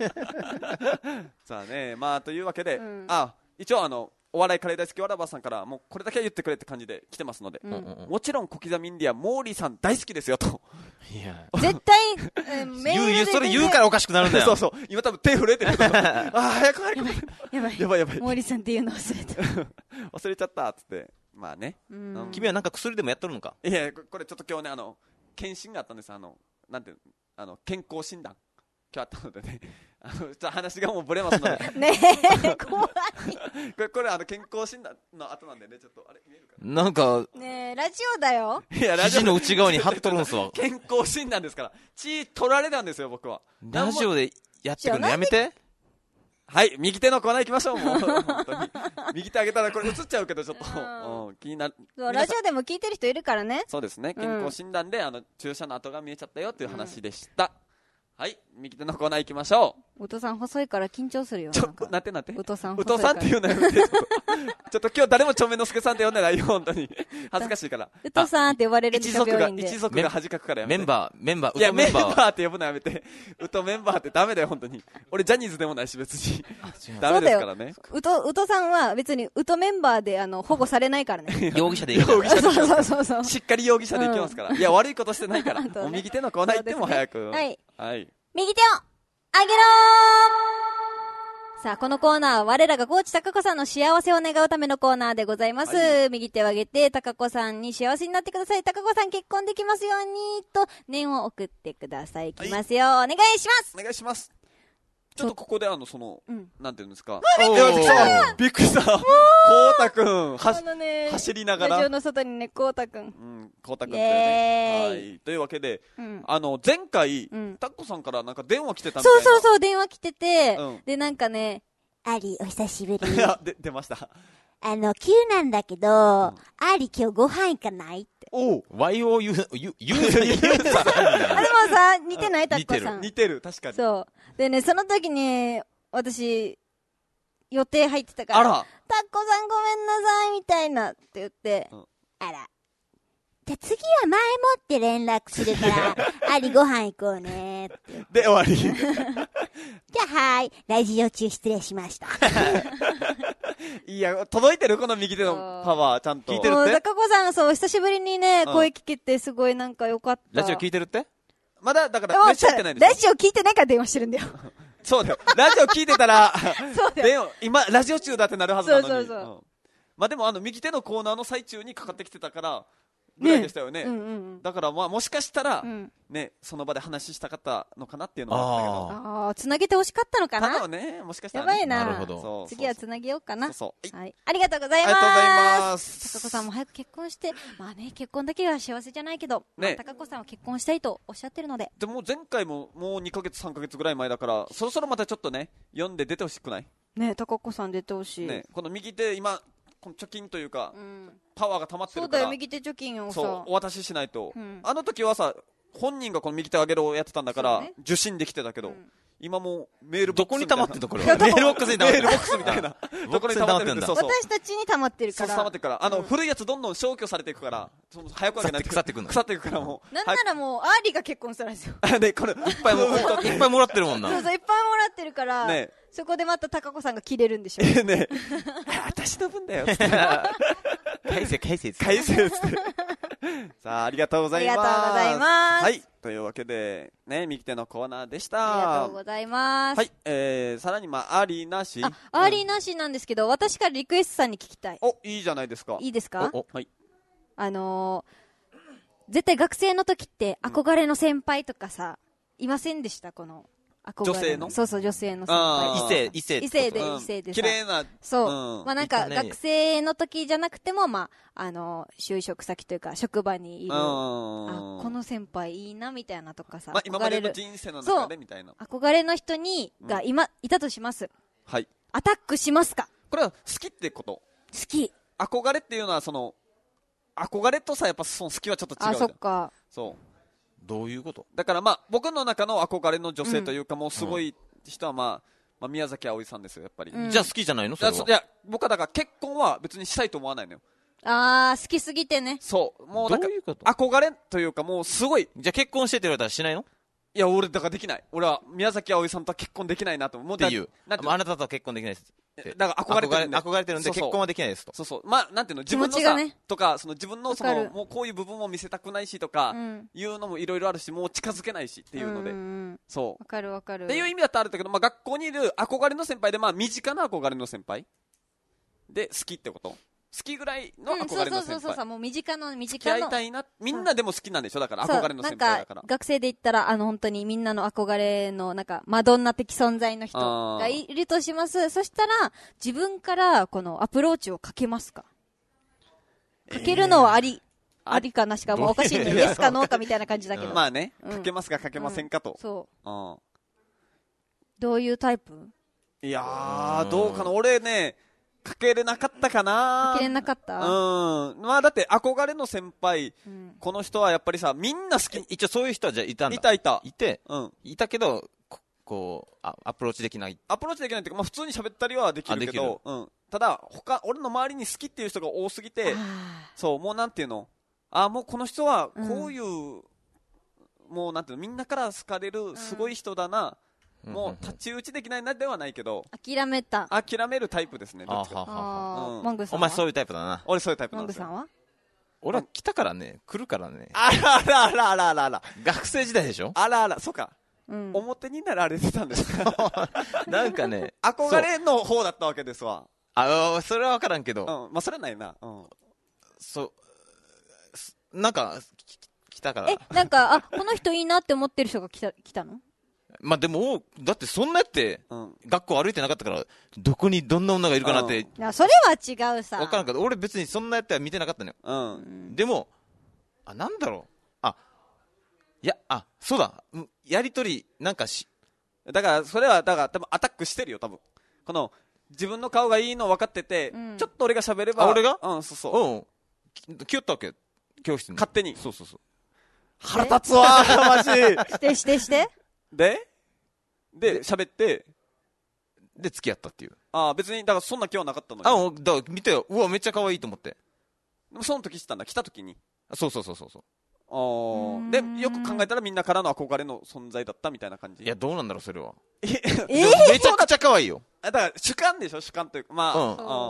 さあね、まあ、というわけで、一応お笑いカレー大好きわらばさんからもうこれだけは言ってくれって感じで来てますので、もちろん小刻みインディアンモーリーさん大好きですよと。 いや絶対、 それ言うからおかしくなるんだよ。 そう今多分手震えてる。早くやばいモーリーさんっていうの忘れた。 忘れちゃったっつって。まあね、 君はなんか薬でもやっとるのか。 いや、これちょっと今日ね検診があったんです。なんて健康診断今日あったのでね、ちょっと話がもうブレますのでねえ怖いこれ健康診断の後なんでね、ちょっとあれ見えるかな。なんかねえラジオだよ。 いやラジオの内側に貼っとるんすわ。 健康診断ですから血取られたんですよ僕は。 ラジオでやってくるのやめて。 はい、右手のコーナー行きましょう。もう本当に右手上げたらこれ映っちゃうけどちょっと気になる。 ラジオでも聞いてる人いるからね。 そうですね、健康診断で注射の跡が見えちゃったよっていう話でした。はい、右手のコーナー行きましょう。 お父さん細いから緊張するよ。 なって。 お父さんって言うのやめて。ちょっと今日誰もちょめのすけさんって呼んでないよ、本当に。恥ずかしいから。 お父さんって呼ばれるんですよ、病院で。 一族が恥かくからやめて。 メンバー。 いや、メンバーって呼ぶのやめて。うとメンバーってダメだよ、本当に。俺ジャニーズでもないし、別に。ダメですからね。 うとさんは別にうとメンバーで保護されないからね。 容疑者でいいから。 そう。 しっかり容疑者でいきますから。いや、悪いことしてないから。もう右手のコーナー行っても早く。 はい。右手をあげろー。さあ、このコーナーは我らが高知貴子さんの幸せを願うためのコーナーでございます。右手を上げて、貴子さんに幸せになってください。貴子さん結婚できますように、と念を送ってください。いきますよ。お願いします。 お願いします。ちょっとここでなんていうんですか。びっくりした。こうたくん、走りながら。 ラジオの外にね、こうたくん。 こうたくんってね。はい。というわけで、前回、タッコさんからなんか電話来てたみたいな。 そう、電話来てて、で、なんかね、アリ、お久しぶり。 出ました。 急なんだけど、アリ今日ご飯行かないって。 YOU さ。 でもさ、似てないタッコさん。 似てる、確かに。 そう。でね、その時に、私、予定入ってたから、タッコさんごめんなさい、みたいなって言って、あら。じゃ次は前もって連絡するから、アリご飯行こうねって。 で、終わり。 じゃあ、はい。ラジオ中失礼しました。 いや、届いてるこの右手のパワー、ちゃんと。聞いてるって。 高子さん、そう、久しぶりにね、声聞けて、すごいなんかよかった。 ラジオ聞いてるって？ まだ、だから、ラジオ聞いてないんですよ。 ラジオ聞いてないから電話してるんだよ。 そうだよ。ラジオ聞いてたら、 そうだよ。 今、ラジオ中だってなるはずなのに。 そう。 まあでも、右手のコーナーの最中にかかってきてたから、ぐらいでしたよね。だからまあもしかしたら、ね、その場で話したかったのかなっていうのもあったけど。 つなげてほしかったのかな。 ただね、もしかしたら、 やばいな。 なるほど。 次はつなげようかな。 はい。 ありがとうございます。 ありがとうございます。 高子さんも早く結婚して、まあね、結婚だけは幸せじゃないけど、高子さんは結婚したいとおっしゃってるので。 でも前回ももう2ヶ月3ヶ月ぐらい前だから、そろそろまたちょっとね、読んで出てほしくない？ ね、高子さん出てほしい。 ね、この右手今、この貯金というか、パワーが溜まってるから。 そうだよ、右手貯金をさ。 そう、お渡ししないと。あの時はさ、本人がこの右手上げろをやってたんだから、受信できてたけど、今もメールボックスみたいな。 どこに溜まってんのこれは。メールボックスに溜まってる。 メールボックスみたいな。どこに溜まってるんだ。 私たちに溜まってるから。 溜まってるから。古いやつどんどん消去されていくから、早く上げないと腐ってくんの。 腐っていくからもう。 なんならもう、アーリーが結婚したらですよ。 で、これ、いっぱいもらってるもんな。 そう、いっぱいもらってるから、そこでまた高子さんが切れるんでしょ。 ね私の分だよ。 返せ。 返せって。さあ、ありがとうございます。 ありがとうございます。 はい。というわけで、ね、右手のコーナーでした。 ありがとうございます。 はい。さらに、ありなし。 ありなしなんですけど、私からリクエストさんに聞きたい。 いいじゃないですか。 いいですか？ はい。 絶対学生の時って憧れの先輩とかさ、いませんでした？この、 女性のそうそう、女性の先輩。 異性でさ。 綺麗な。 そう。まあなんか、学生の時じゃなくても、まあ、就職先というか、職場にいる、この先輩いいな、みたいなとかさ。 まあ今までの人生の中でみたいな。 憧れの人がいたとします。 はい。 アタックしますか？ これは好きってこと？ 好き。 憧れっていうのは、憧れとさ、やっぱその好きはちょっと違うじゃん。 そっか。 そう。 どういうこと？ だからまあ僕の中の憧れの女性というか、もうすごい人はまあ宮崎あおいさんですよやっぱり。 じゃあ好きじゃないの？それは。 いや僕はだから結婚は別にしたいと思わないのよ。 好きすぎてね。 そうもうだからどういうこと？ 憧れというかもうすごい。 じゃあ結婚してって言われたらしないの？ いや俺だからできない。俺は宮崎あおいさんとは結婚できないなと思っていう。 あなたとは結婚できないです。 だから憧れてるんで結婚はできないですと。 そうそう。まあなんていうの、自分のさ、とか自分のもうこういう部分を見せたくないしとかいうのもいろいろあるし、もう近づけないしっていうので、そう。 わかるわかる。 っていう意味だったらあるんだけど、まあ学校にいる憧れの先輩でまあ身近な憧れの先輩で好きってこと。好きぐらいの憧れの先輩。 そうもう身近の付き合いたいな。みんなでも好きなんでしょ。だから憧れの先輩だから。 なんか学生で言ったら本当にみんなの憧れのなんかマドンナ的存在の人がいるとします。そしたら自分からこのアプローチをかけますか？かけるのはありかなしか、もうおかしいね。イエスかノーかみたいな感じだけど。 まあね、かけますかかけませんかと。 そう。どういうタイプ？ いやーどうかな。俺ね。かけれなかったかな。 かけれなかった。 まあだって憧れの先輩、この人はやっぱりさみんな好き。 一応そういう人はじゃあいたんだ。いたけどこうアプローチできない。 アプローチできないっていうか、まあ普通に喋ったりはできるけど、ただ俺の周りに好きっていう人が多すぎて、そうもうなんていうの、もうこの人はこういう、もうなんていうの、みんなから好かれるすごい人だな。もう太刀打ちできないなではないけど、 諦めるタイプですね。どっちか。 モングさんは？ お前そういうタイプだな。 俺そういうタイプなんですよ。 モングさんは？ 俺は来たからね、来るからね。 あら。 学生時代でしょ？ あら、そうか。表になられてたんですか？ なんかね、 憧れの方だったわけですわ。 それは分からんけど。 まあそれはないな。 なんか来たから。 なんかこの人いいなって思ってる人が来たの？ まあでもだってそんなやって、学校歩いてなかったからどこにどんな女がいるかなって。 いやそれは違うさ。 分からんけど俺別にそんなやっては見てなかったのよ。でもなんだろう、いやそうだ、やりとりなんかだからそれはだから多分アタックしてるよ多分。この自分の顔がいいの分かってて、ちょっと俺が喋れば。 俺が？ そう来よったわけ教室に勝手に。 そう腹立つわマジ。 してで喋ってで付き合ったっていう。 別にだからそんな気はなかったのよ。 だから見てよ、うわめっちゃ可愛いと思って。 でもその時したんだ、来た時に。 そうでよく考えたらみんなからの憧れの存在だったみたいな感じ。 いやどうなんだろうそれは。 めちゃくちゃ可愛いよ。 だから主観でしょ、主観というかま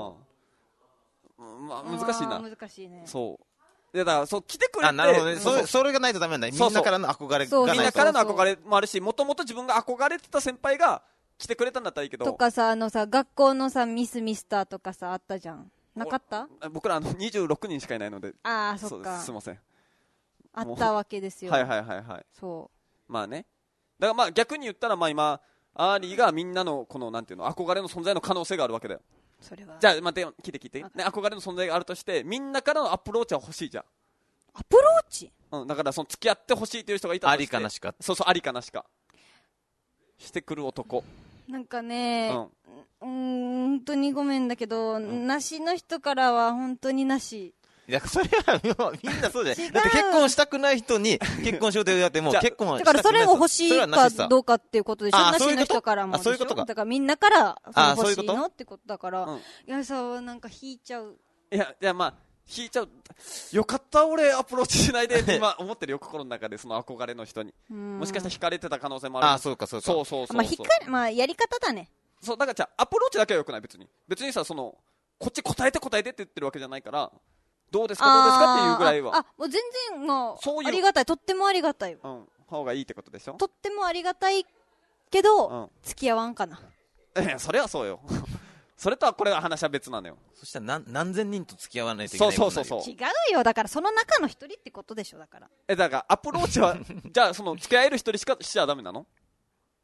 あ難しいな。 難しいね。 そうだからそう来てくれて、 なるほどね。それがないとダメなんだ。みんなからの憧れがないと。 みんなからの憧れもあるし、もともと自分が憧れてた先輩が来てくれたんだったらいいけど。 とかさ学校のさミスターとかさあったじゃん。なかった？ 僕ら26人しかいないので。 そっか。 すいません。 あったわけですよ。 はい。そうまあね。だからまあ逆に言ったら今アーリーがみんなのこのなんていうの憧れの存在の可能性があるわけだよ。 それはじゃあ待って聞いて、ね、憧れの存在があるとしてみんなからのアプローチは欲しいじゃん。 アプローチ？ だから付き合ってほしいという人がいたとして、 ありかなしか。 そうありかなしかしてくる男。 なんかね、本当にごめんだけど、なしの人からは本当になし。 いやそれはみんなそうじゃない。だって結婚したくない人に結婚しようとやっても結婚はだからそれを欲しいかどうかっていうことでしょ。なしの人からもでしょ。 そういうことか。 だからみんなから欲しいのってことだから、いやさなんか引いちゃう。 いやまあ引いちゃう。よかった俺アプローチしないでって今思ってるよ心の中で。その憧れの人にもしかしたら惹かれてた可能性もある。 そうか。 まあやり方だね。 そうだからじゃあアプローチだけはよくない。別にさこっち答えてって言ってるわけじゃないから、どうですかっていうぐらいは。 もう全然ありがたい。とってもありがたい。 方がいいってことでしょ。 とってもありがたいけど、付き合わんかな。 それはそうよ。それとはこれは話は別なのよ。 そしたら何千人と付き合わないといけない。 そう違うよ。だからその中の一人ってことでしょ。だからだからアプローチはじゃあ付き合える一人しかしちゃダメなの？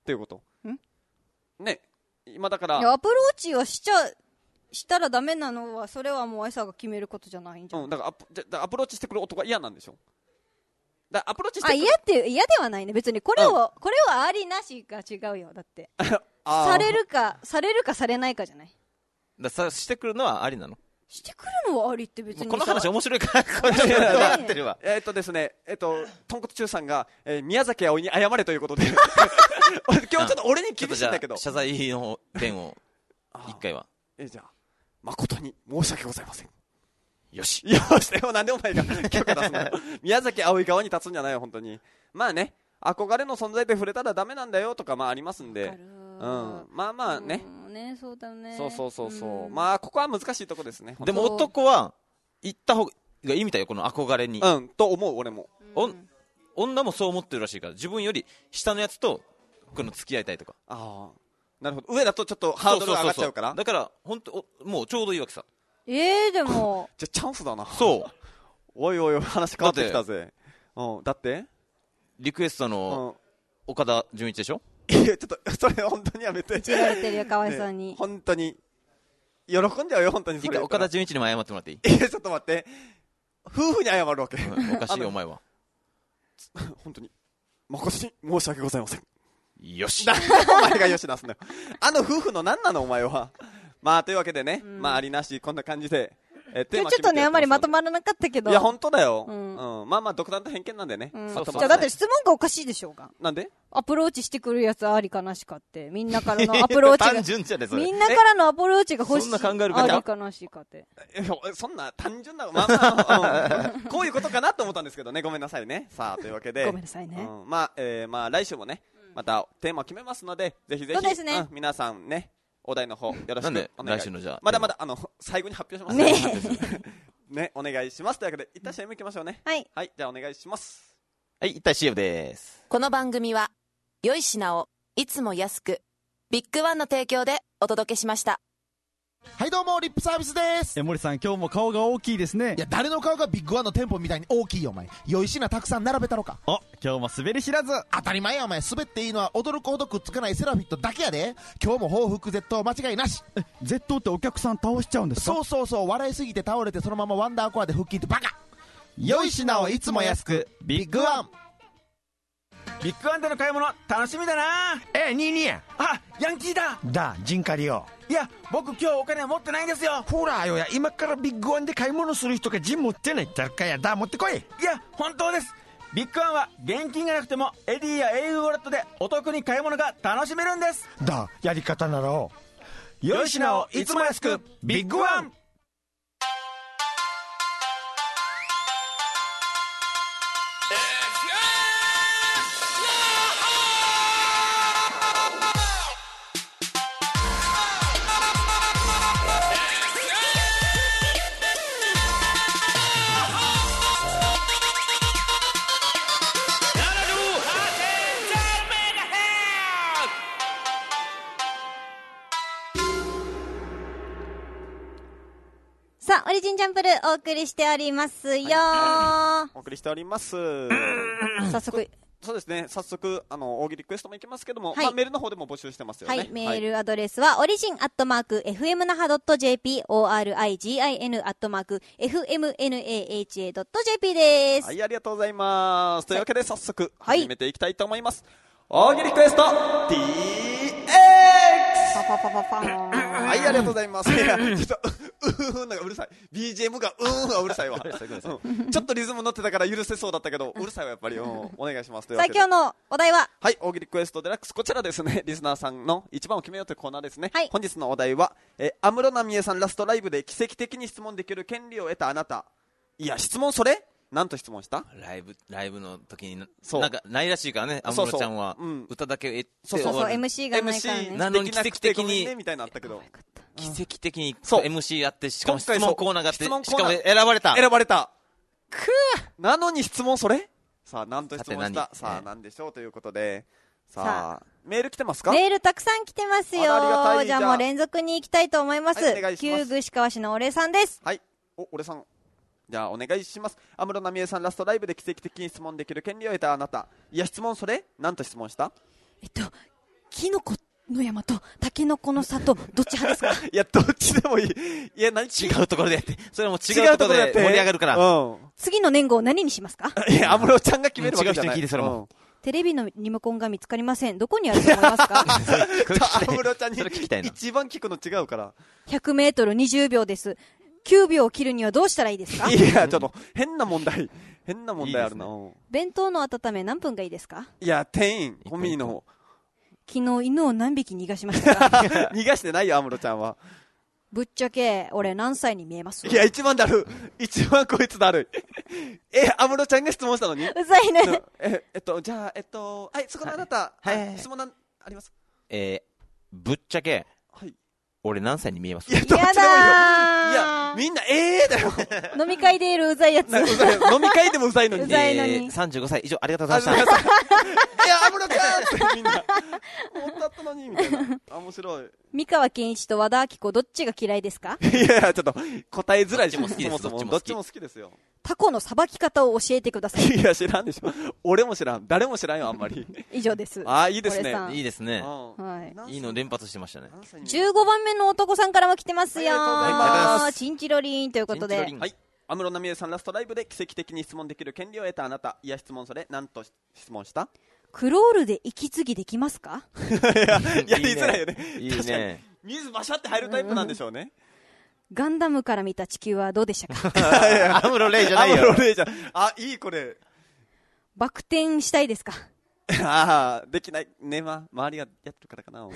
っていうことね。今だからいやアプローチをしたらダメなのは、それはもう餌が決めることじゃないんじゃん。 だからアプローチしてくる男が嫌なんでしょ。だからアプローチしてくる嫌ではないね別に。これはありなしが違うよ。だってされるかされないかじゃない。 してくるのはありなの？ してくるのはありって別に。 この話面白いからこれやってるわ。 ですね、豚骨中さんが、宮崎あおいに謝れということで今日ちょっと俺に厳しいんだけど、 謝罪の点を一回はじゃあ誠に申し訳ございません。 よしでもなんでお前が許可出すのよ宮崎あおい側に立つんじゃないよ本当に。まあね、憧れの存在で触れたらダメなんだよとかありますんで、まあね、 そうだね。 そうまあここは難しいとこですね。 でも男は行った方がいいみたいよ、この憧れに。 と思う俺も。 女もそう思ってるらしいから、自分より下のやつとこの付き合いたいとか。 なるほど。上だとちょっとハードルが上がっちゃうから。 だから本当もうちょうどいいわけさ。 でもじゃあチャンスだな。 そうおい話変わってきたぜ。だってリクエストの岡田准一でしょ。 ちょっとそれ本当にやめて。 いじられてるよかわいそうに。 本当に喜んじゃうよ本当に。 一回岡田准一にも謝ってもらっていい？ ちょっと待って、夫婦に謝るわけ？ おかしいよお前は。 本当に誠に申し訳ございません。 よしお前がよし出すんだよ。夫婦の何なのお前は。まあというわけでね、ありなしこんな感じでちょっとねあんまりまとまらなかったけど。 いや本当だよ。まあ独断と偏見なんでね。 じゃあだって質問がおかしいでしょうが。 なんで？ アプローチしてくるやつありかなしかって、みんなからのアプローチが単純じゃねそれ。 みんなからのアプローチが欲しい。 そんな考えるありかなしかって。 そんな単純なこういうことかなと思ったんですけどね。ごめんなさいね。さあというわけでごめんなさいね。 まあ来週もねまたテーマ決めますので、ぜひぜひ皆さんねお題の方よろしくお願いします。 なんで来週のじゃあまだ最後に発表しますねお願いします。というわけで一旦 CM 行きましょうね。はいじゃあお願いします。 はい一旦 CM です。 この番組は良い品をいつも安くビッグワンの提供でお届けしました。 はいどうもリップサービスです。 森さん今日も顔が大きいですね。 いや誰の顔がビッグワンの店舗みたいに大きいよお前。良い品たくさん並べたろか。 今日も滑り知らず。 当たり前やお前。滑っていいのは驚くほどくっつかないセラフィットだけやで。今日も報復絶倒間違いなし。 絶倒ってお客さん倒しちゃうんですか？ そう笑いすぎて倒れてそのままワンダーコアで腹筋ってバカ。 良い品をいつも安くビッグワン。 ビッグワンでの買い物楽しみだな。 22や。 ヤンキーだ陣カリよ。 いや僕今日お金持ってないんですよ。 ほらよや、今からビッグワンで買い物する人が陣持ってない誰かやだ。持ってこい。 いや本当です。ビッグワンは現金がなくてもエディや au ウォレットでお得に買い物が楽しめるんです。 やり方なら良い品をいつも安くビッグワン。 さあオリジンジャンプルお送りしておりますよ、 お送りしております。 早速そうですね、早速大喜利クエストもいきますけども、メールの方でも募集してますよね。 メールアドレスはorigin@fmnaha.jp origin@fmnaha.jp です。 はい、ありがとうございます。というわけで早速始めていきたいと思います。大喜利クエスト DX。 はい、ありがとうございます。いやちょっとなんかうるさい BGM がはうるさいわちょっとリズム乗ってたから許せそうだったけどうるさいわやっぱり。お願いします。 さあ今日のお題は大喜利クエストデラックス、こちらですね、リスナーさんの一番を決めようというコーナーですね。本日のお題は安室奈美恵さんラストライブで奇跡的に質問できる権利を得たあなた。いや質問それなんと質問した？ ライブの時になんかないらしいからね、安室ちゃんは歌だけ言って終わる。 MC がないからね。 なのに奇跡的にみたいなのあったけど、 奇跡的に MC やって、しかも質問コーナーがあって、しかも選ばれたなのに質問それ。さあ何と質問した。さあ何でしょうということで、さあメール来てますか？ メールたくさん来てますよ。 ありがたい。 じゃあもう連続に行きたいと思います。旧具石川市のお礼さんです。 はい、お礼さん、じゃあお願いします。安室奈美恵さんラストライブで奇跡的に質問できる権利を得たあなた。いや質問それなんと質問した？ キノコの山とタケノコの里、どっち派ですか？ いや、どっちでもいい。いや、違うところでやって。それも違うところで盛り上がるから。 次の年号何にしますか？ いや、安室ちゃんが決めるわけじゃない。 違う人に聞いて、それも。 テレビのリモコンが見つかりません。どこにあると思いますか？ 安室ちゃんに一番聞くの違うから。 100メートル20秒です。9秒を切るにはどうしたらいいですか？ いや、ちょっと変な問題あるな。 弁当の温め何分がいいですか？ いや、店員、コンビニの方。 昨日犬を何匹逃がしましたか？ 逃がしてないよ、安室ちゃんは。 ぶっちゃけ、俺何歳に見えます？ いや、一番だるい。一番こいつだるい。安室ちゃんが質問したのに。 うざいね。 じゃあ、はい、そこのあなた、質問あります？ ぶっちゃけ、俺何歳に見えます？ いや、どっちでもいいよ。いや、みんな、だよ。 飲み会でいるうざいやつ。 飲み会でもうざいのに。 うざいのに。 35歳以上、ありがとうございました。 いや、安室ちゃんってみんな。思ったったのに、みたいな。面白い。 三河健一と和田アキ子、どっちが嫌いですか？ いや、ちょっと、答えづらいし。 どっちも好きです。 どっちも好きですよ。 タコのさばき方を教えてください。 いや、知らんでしょ。俺も知らん。誰も知らんよ、あんまり。 以上です。 いいですね。 いいですね。 はい。 いいの連発してましたね。 15番目の男さんからも来てますよ。チンチロリンということで。 はい。安室奈美恵さんラストライブで奇跡的に質問できる権利を得たあなた。いや、質問それ、何と質問した？ クロールで息継ぎできますか？ やりづらいよね。 いいね。 水バシャって入るタイプなんでしょうね。 ガンダムから見た地球はどうでしたか？ 安室レイじゃないよ。 安室レイじゃん。いいこれ。 バク転したいですか？ できない。ね、周りがやってるからかな。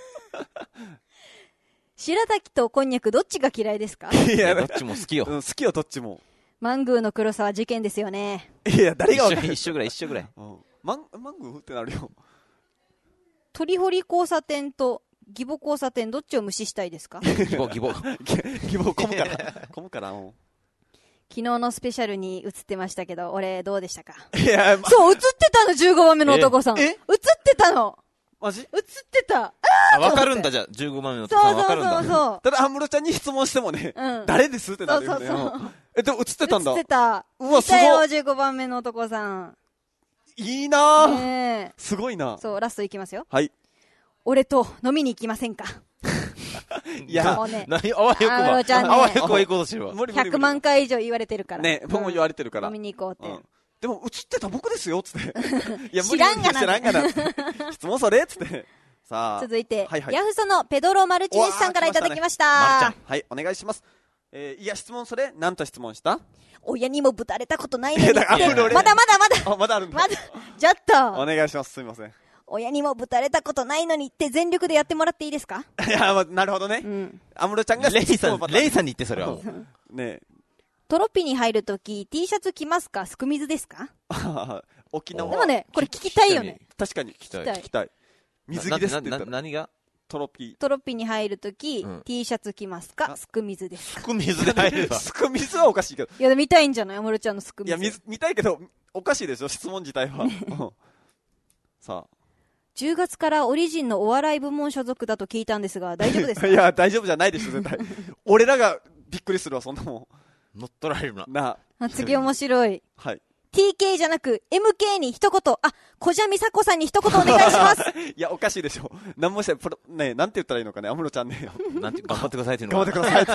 白滝とこんにゃくどっちが嫌いですか？ いや、どっちも好きよ。 好きよ、どっちも。 マングーの黒さは事件ですよね。 いや、誰が分かる？ 一緒ぐらい。 マングーってなるよ。 鳥堀交差点と義母交差点どっちを無視したいですか？ 義母混むから。 昨日のスペシャルに映ってましたけど、俺どうでしたか？ いや、 そう、映ってたの、15番目の男さん。映ってたの。 マジ？ 映ってた。 わかるんだ、じゃあ、15番目の男さんわかるんだ。 そう。 ただ、安室ちゃんに質問してもね、誰ですってなるよね。でも映ってたんだ。 映ってた。 うわ、すごい。 15番目の男さん。 いいなぁ。すごいな。 そう、ラストいきますよ。 はい。 俺と飲みに行きませんか？ いや、あわよくは行こうとしてるわ。 100万回以上言われてるから。 ね、僕も言われてるから。 飲みに行こうって。 でも、映ってた僕ですよ、つって。いや、 知らんがな。 質問それつって。さあ。 続いて、ヤフソのペドロ・マルチネスさんからいただきました。 はい、お願いします。いや、質問それ、何と質問した？ 親にもぶたれたことないのにって。まだ。 まだあるんだ。 ちょっと。 お願いします、すみません。 親にもぶたれたことないのにって全力でやってもらっていいですか？ いや、なるほどね。安室ちゃんがレイさんに言ってそれは。 ね。 トロピに入るとき T シャツ着ますか？すく水ですか？ 沖縄。 でもね、これ聞きたいよね。 確かに聞きたい。水着ですって言ったら。 何が？ トロピに入るとき T シャツ着ますか？すく水ですか？ すく水で入るわ。 すく水はおかしいけど。 いや、見たいんじゃない？安室ちゃんのすく水。 いや、見たいけど、おかしいでしょ、質問自体は。さあ。 10月からオリジンのお笑い部門所属だと聞いたんですが、大丈夫ですか？ いや、大丈夫じゃないでしょ、絶対。俺らがびっくりするわ、そんなもん。 乗っ取られるな。 次面白い。 はい。 TK じゃなく MK に一言、小蛇美佐子さんに一言お願いします。 いや、おかしいでしょ。なんもして、ね、なんて言ったらいいのかね、安室ちゃんね。 頑張ってくださいっていうの頑張ってくださいって。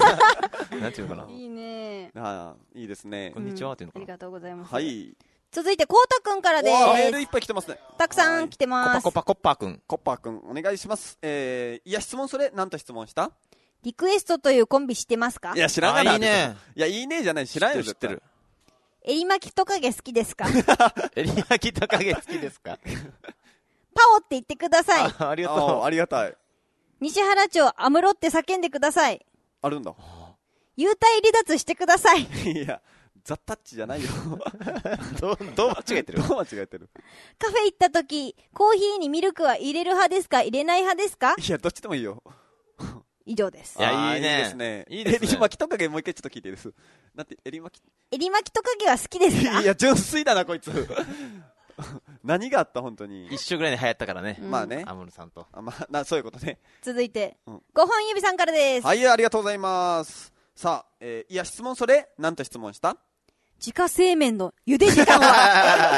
なんていうのかな。 いいね。 いいですね。 こんにちはっていうのかな。 ありがとうございます。 はい。 続いて、こうたくんからです。 メールいっぱい来てますね。 たくさん来てます。 コッパーくん。 コッパーくん、お願いします。いや、質問それ、なんと質問した？ リクエストというコンビ知ってますか？ いや、知らんがな。 いいね。 いや、いいねじゃない、知らんよ、 知ってる。 エリマキトカゲ好きですか？ エリマキトカゲ好きですか？ パオって言ってください。 ありがとう。 ありがたい。 西原町、アムロって叫んでください。 あるんだ。 幽体離脱してください。 いや、ザ・タッチじゃないよ。 どう間違えてる？ どう間違えてる？ カフェ行った時、コーヒーにミルクは入れる派ですか？入れない派ですか？ いや、どっちでもいいよ。 以上です。 いや、いいね。 いいですね。エリマキトカゲもう一回ちょっと聞いていいです。なんて、エリマキトカゲは好きですか？ いや、純粋だな、こいつ。何があった本当に。 一緒ぐらいに流行ったからね。 まあね。 アムロさんと。 そういうことね。 続いて、5本指さんからです。 はい、ありがとうございます。さあ、いや、質問それ、なんと質問した？ 自家製麺の茹で時間は？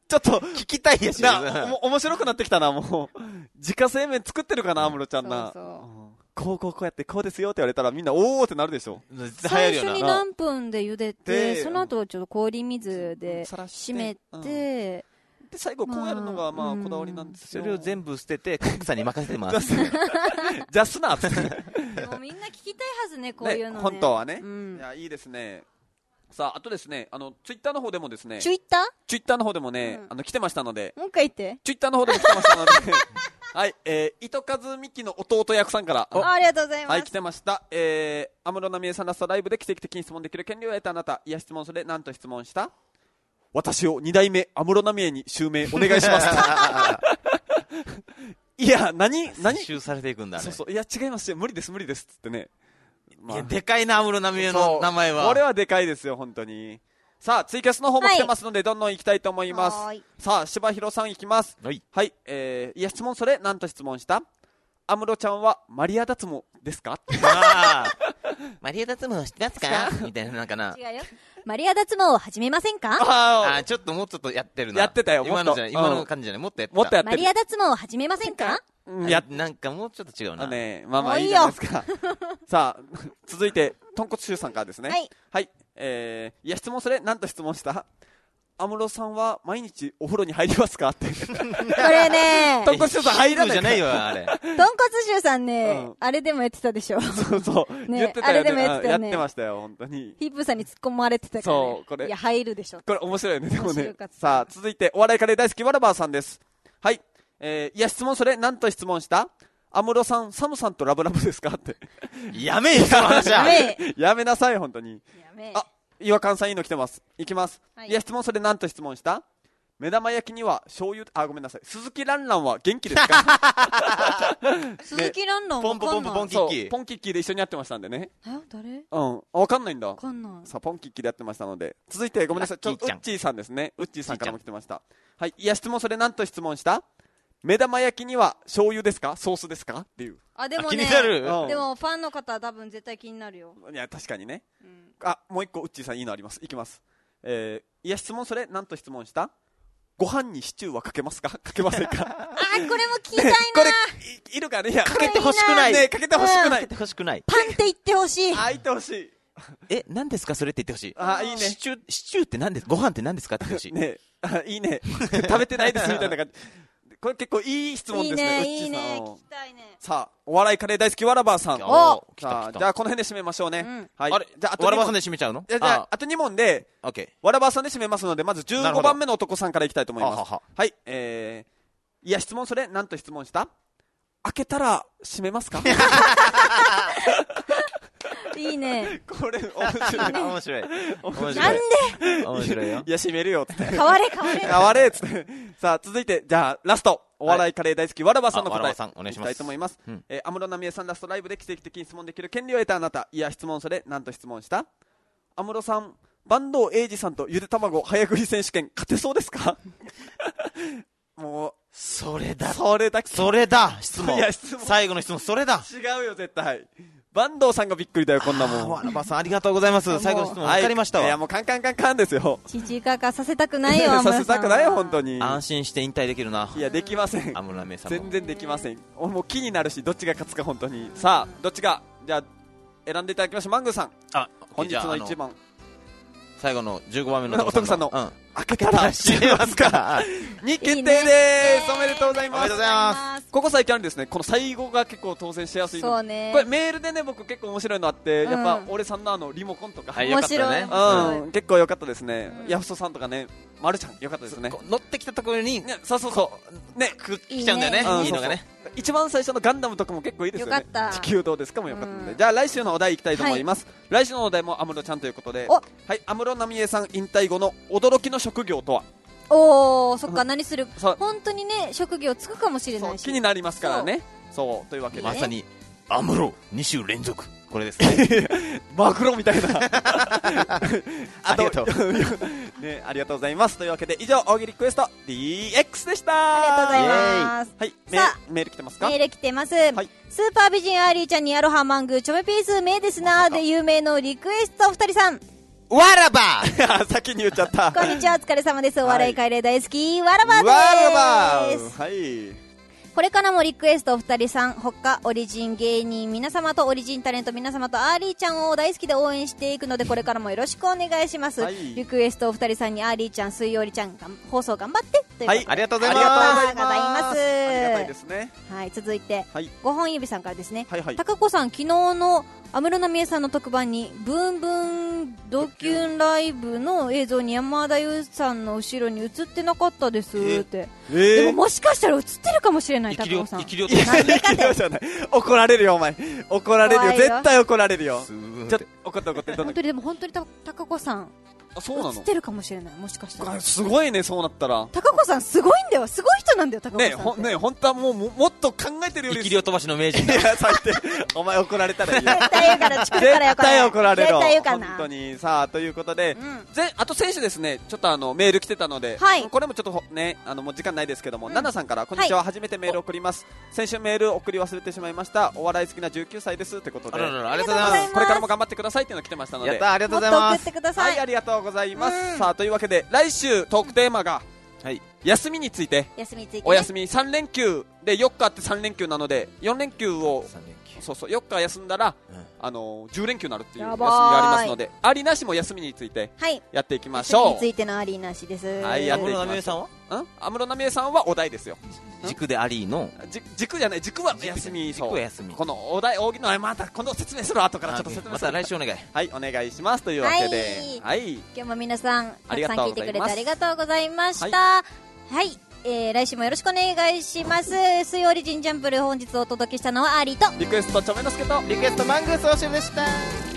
ちょっと聞きたいやし面白くなってきたな。もう自家製麺作ってるかな、安室ちゃんな。こうやってこうですよって言われたらみんなおーってなるでしょ。 最初に何分で茹でて、その後ちょっと氷水で締めて、 で最後こうやるのがまあこだわりなんですよ。 それを全部捨ててコックさんに任せてます。 じゃあすなって。 もうみんな聞きたいはずね、こういうのね。 本当はね。いやいいですね。さあ、あとですね、ツイッターの方でもですね、 ツイッターの方でもね、来てましたので、 もう一回言って。 ツイッターの方でも来てましたので、はい、糸数美希の弟役さんから、 ありがとうございます。 はい、来てました。安室奈美恵さんラストライブで奇跡的に質問できる権利を得たあなた、いや質問それ何と質問した？私を2代目安室奈美恵に襲名お願いします。いや、何襲されていくんだね。 そう、いや違いますよ、無理ですってね。 いやでかいな、安室奈美恵の名前は。 これはでかいですよ、本当に。さあ、ツイキャスの方も来てますので、どんどん行きたいと思います。さあ、柴弘さん行きます。はい。いや、質問それ、何と質問した？安室ちゃんはマリア脱毛ですか？ マリア脱毛してますかみたいな、なんかな。 違うよ。マリア脱毛を始めませんか？ ちょっともうちょっとやってるな。 やってたよ、 今の感じじゃない。もっとやってた。 もっとやってる。 マリア脱毛を始めませんか？ なんかもうちょっと違うな。 まあいいじゃないですか。さあ、続いて、豚骨臭さんからですね。はい。いや、質問それ、何と質問した？安室さんは毎日お風呂に入りますかって。これね、 豚骨臭さん入らないじゃないよ、あれ。 豚骨臭さんね、あれでもやってたでしょ。 そう。言ってたよね。あれでもやってたよね。やってましたよ、本当に。 ヒープさんに突っ込まれてたからね。そう、これ。いや、入るでしょ。 これ面白いよね、でもね。さあ、続いて、お笑いカレー大好きわらばーさんです。はい。いや、質問それ、何と質問した？安室さん、サムさんとラブラブですかって。 やめえよ、その話は。 やめなさい、本当に。岩関さんいいの来てます。いきます。いや、質問それ何と質問した？目玉焼きには醤油、ごめんなさい。鈴木蘭蘭は元気ですか？ 鈴木蘭蘭ポンポンポンポンキッキー。 ポンキッキーで一緒にやってましたんでね。 誰？ わかんないんだ。 わかんない。 さあ、ポンキッキーでやってましたので。続いて、ごめんなさい。ウッチーさんですね。ウッチーさんからも来てました。はい。いや、質問それ何と質問した？目玉焼きには醤油ですか？ソースですか？っていう。 でもね、 気になる。 でもファンの方は多分絶対気になるよ。 いや、確かにね。もう一個、ウッチーさんいいのあります。いきます。いや、質問それ何と質問した？ご飯にシチューはかけますか？かけませんか？ これも聞きたいな。 これ、いるかね？いや、 かけてほしくない。 かけてほしくない。 かけてほしくない。 パンって言ってほしい。 言ってほしい。 何ですかそれって言ってほしい。 いいね。 シチューって何です？ご飯って何ですかって言ってほしい。 ね、いいね。食べてないですみたいな感じ。これ結構いい質問ですね。 いいね、聞きたいね。 さあ、お笑いカレー大好きわらばーさん。じゃあこの辺で締めましょうね。はい。 じゃあわらばーさんで締めちゃうの？ じゃああと2問で、わらばーさんで締めますので、まず15番目の男さんからいきたいと思います。はい。いや、質問それ、何と質問した？開けたら閉めますか？ いいね。 これ面白い。 なんで？ 面白いよ。 いや、閉めるよって。 変われっつって。さあ、続いて、じゃあ、ラスト。お笑いカレー大好き、わらばさんの答え。 お願いします。 いきたいと思います。安室奈美恵さんラストライブで奇跡的に質問できる権利を得たあなた。いや、質問それ、何と質問した？安室さん、坂東英二さんとゆで卵早食い選手権勝てそうですか？もう、 それだ。質問。最後の質問、それだ。 違うよ、絶対。坂東さんがびっくりだよ、こんなもん。 わらばさん、ありがとうございます。最後の質問、分かりましたわ。 いや、もうカンですよ。 ちちかかさせたくないよ、 させたくないよ、本当に。 安心して引退できるな。 いや、できません。 安室奈美恵さん。 全然できません。もう気になるし、どっちが勝つか、本当に。さあ、どっちが、じゃあ、選んでいただきましょう。マングーさん。本日の1番。 最後の15番目の男さんの、開けたら閉めますかに決定でーす。おめでとうございます。 おめでとうございます。 ここ最近あるんですね、この最後が結構当選しやすいの。 そうね。 これメールでね、僕結構面白いのあって、やっぱ俺さんのリモコンとか。 面白い。 結構良かったですね。ヤフソさんとかね、まるちゃん良かったですね。 乗ってきたところに、 そう。ね、 来ちゃうんだよね。いいのがね。 一番最初のガンダムとかも結構いいですよね。 よかった。 地球どうですかもよかったので。じゃあ来週のお題いきたいと思います。来週のお題も安室ちゃんということで。はい、安室奈美恵さん引退後の驚きの職業とは？ そっか、何する？本当にね、職業つくかもしれないし。 気になりますからね。そう、というわけで。 まさに、安室2週連続。これですね。 マグロみたいな。 ありがとう。 ね、ありがとうございます。というわけで、以上、大喜利リクエスト DX でした。 ありがとうございます。 はい、メール来てますか？ メール来てます。スーパー美人アーリーちゃんにアロハマングーチョメピースメイですなーで有名のリクエストお二人さん。 わらば先に言っちゃった。 こんにちは、お疲れ様です。お笑い界例大好き、わらばです。 わらば、はい。 これからもリクエストお二人さん、他オリジン芸人皆様とオリジンタレント皆様とアーリーちゃんを大好きで応援していくので、これからもよろしくお願いします。はい、リクエストお二人さんにアーリーちゃん、水曜りちゃん、放送頑張ってということで、 はい、ありがとうございます。 ありがとうございます。ありがたいですね。 はい、続いて、 はい、 5本指さんからですね。 はいはい、 高子さん、昨日の安室奈美恵さんの特番にブンブンドキュンライブの映像に山田優さんの後ろに映ってなかったですって、でももしかしたら映ってるかもしれない。高子さん、 怒られるよお前、怒られるよ、絶対怒られるよ。ちょっと怒って本当に、でも本当に高子さん、 そうなの、 映ってるかもしれない。もしかしたらすごいね。そうなったら高子さんすごいんだよ。すごい人なんだよ、高子さんね。本当はもっと考えてるより生き量飛ばしの名人だ。 いや、最低。お前怒られたらいいよ。 絶対言うから、作るからよ。 絶対怒られる。 絶対言うかな。 本当に。さあ、ということで、あと選手ですね、ちょっとメール来てたので、これもちょっとね、もう時間ないですけども、ナナさんから、こんにちは、初めてメール送ります。先週メール送り忘れてしまいました。お笑い好きな19歳ですってことで、 ありがとうございます。 これからも頑張ってくださいっていうの来てましたので、 やった、ありがとうございます。 もっと送ってください。 はい、ありがとうございます。さあ、というわけで、来週トークテーマが、休みについて、お休み3連休で4日あって3連休なので、4連休を4日休んだら、10連休になるっていう休みがありますので、ありなしも休みについてやっていきましょう。 休みについてのありなしです。 はい、やっていきましょう。安室奈美恵さんはお題ですよ。 軸でありの軸じゃない、軸は休み。 軸は休み。 このお題扇のまた今度説明する後からちょっと説明する。 また来週お願い。 はい、お願いしますというわけで、はい、 今日も皆さんたくさん聞いてくれてありがとうございました。はい、来週もよろしくお願いします。水曜日ジンジャンプル、本日お届けしたのはアリとリクエストチョメノスケとリクエストマングースオシェルでした。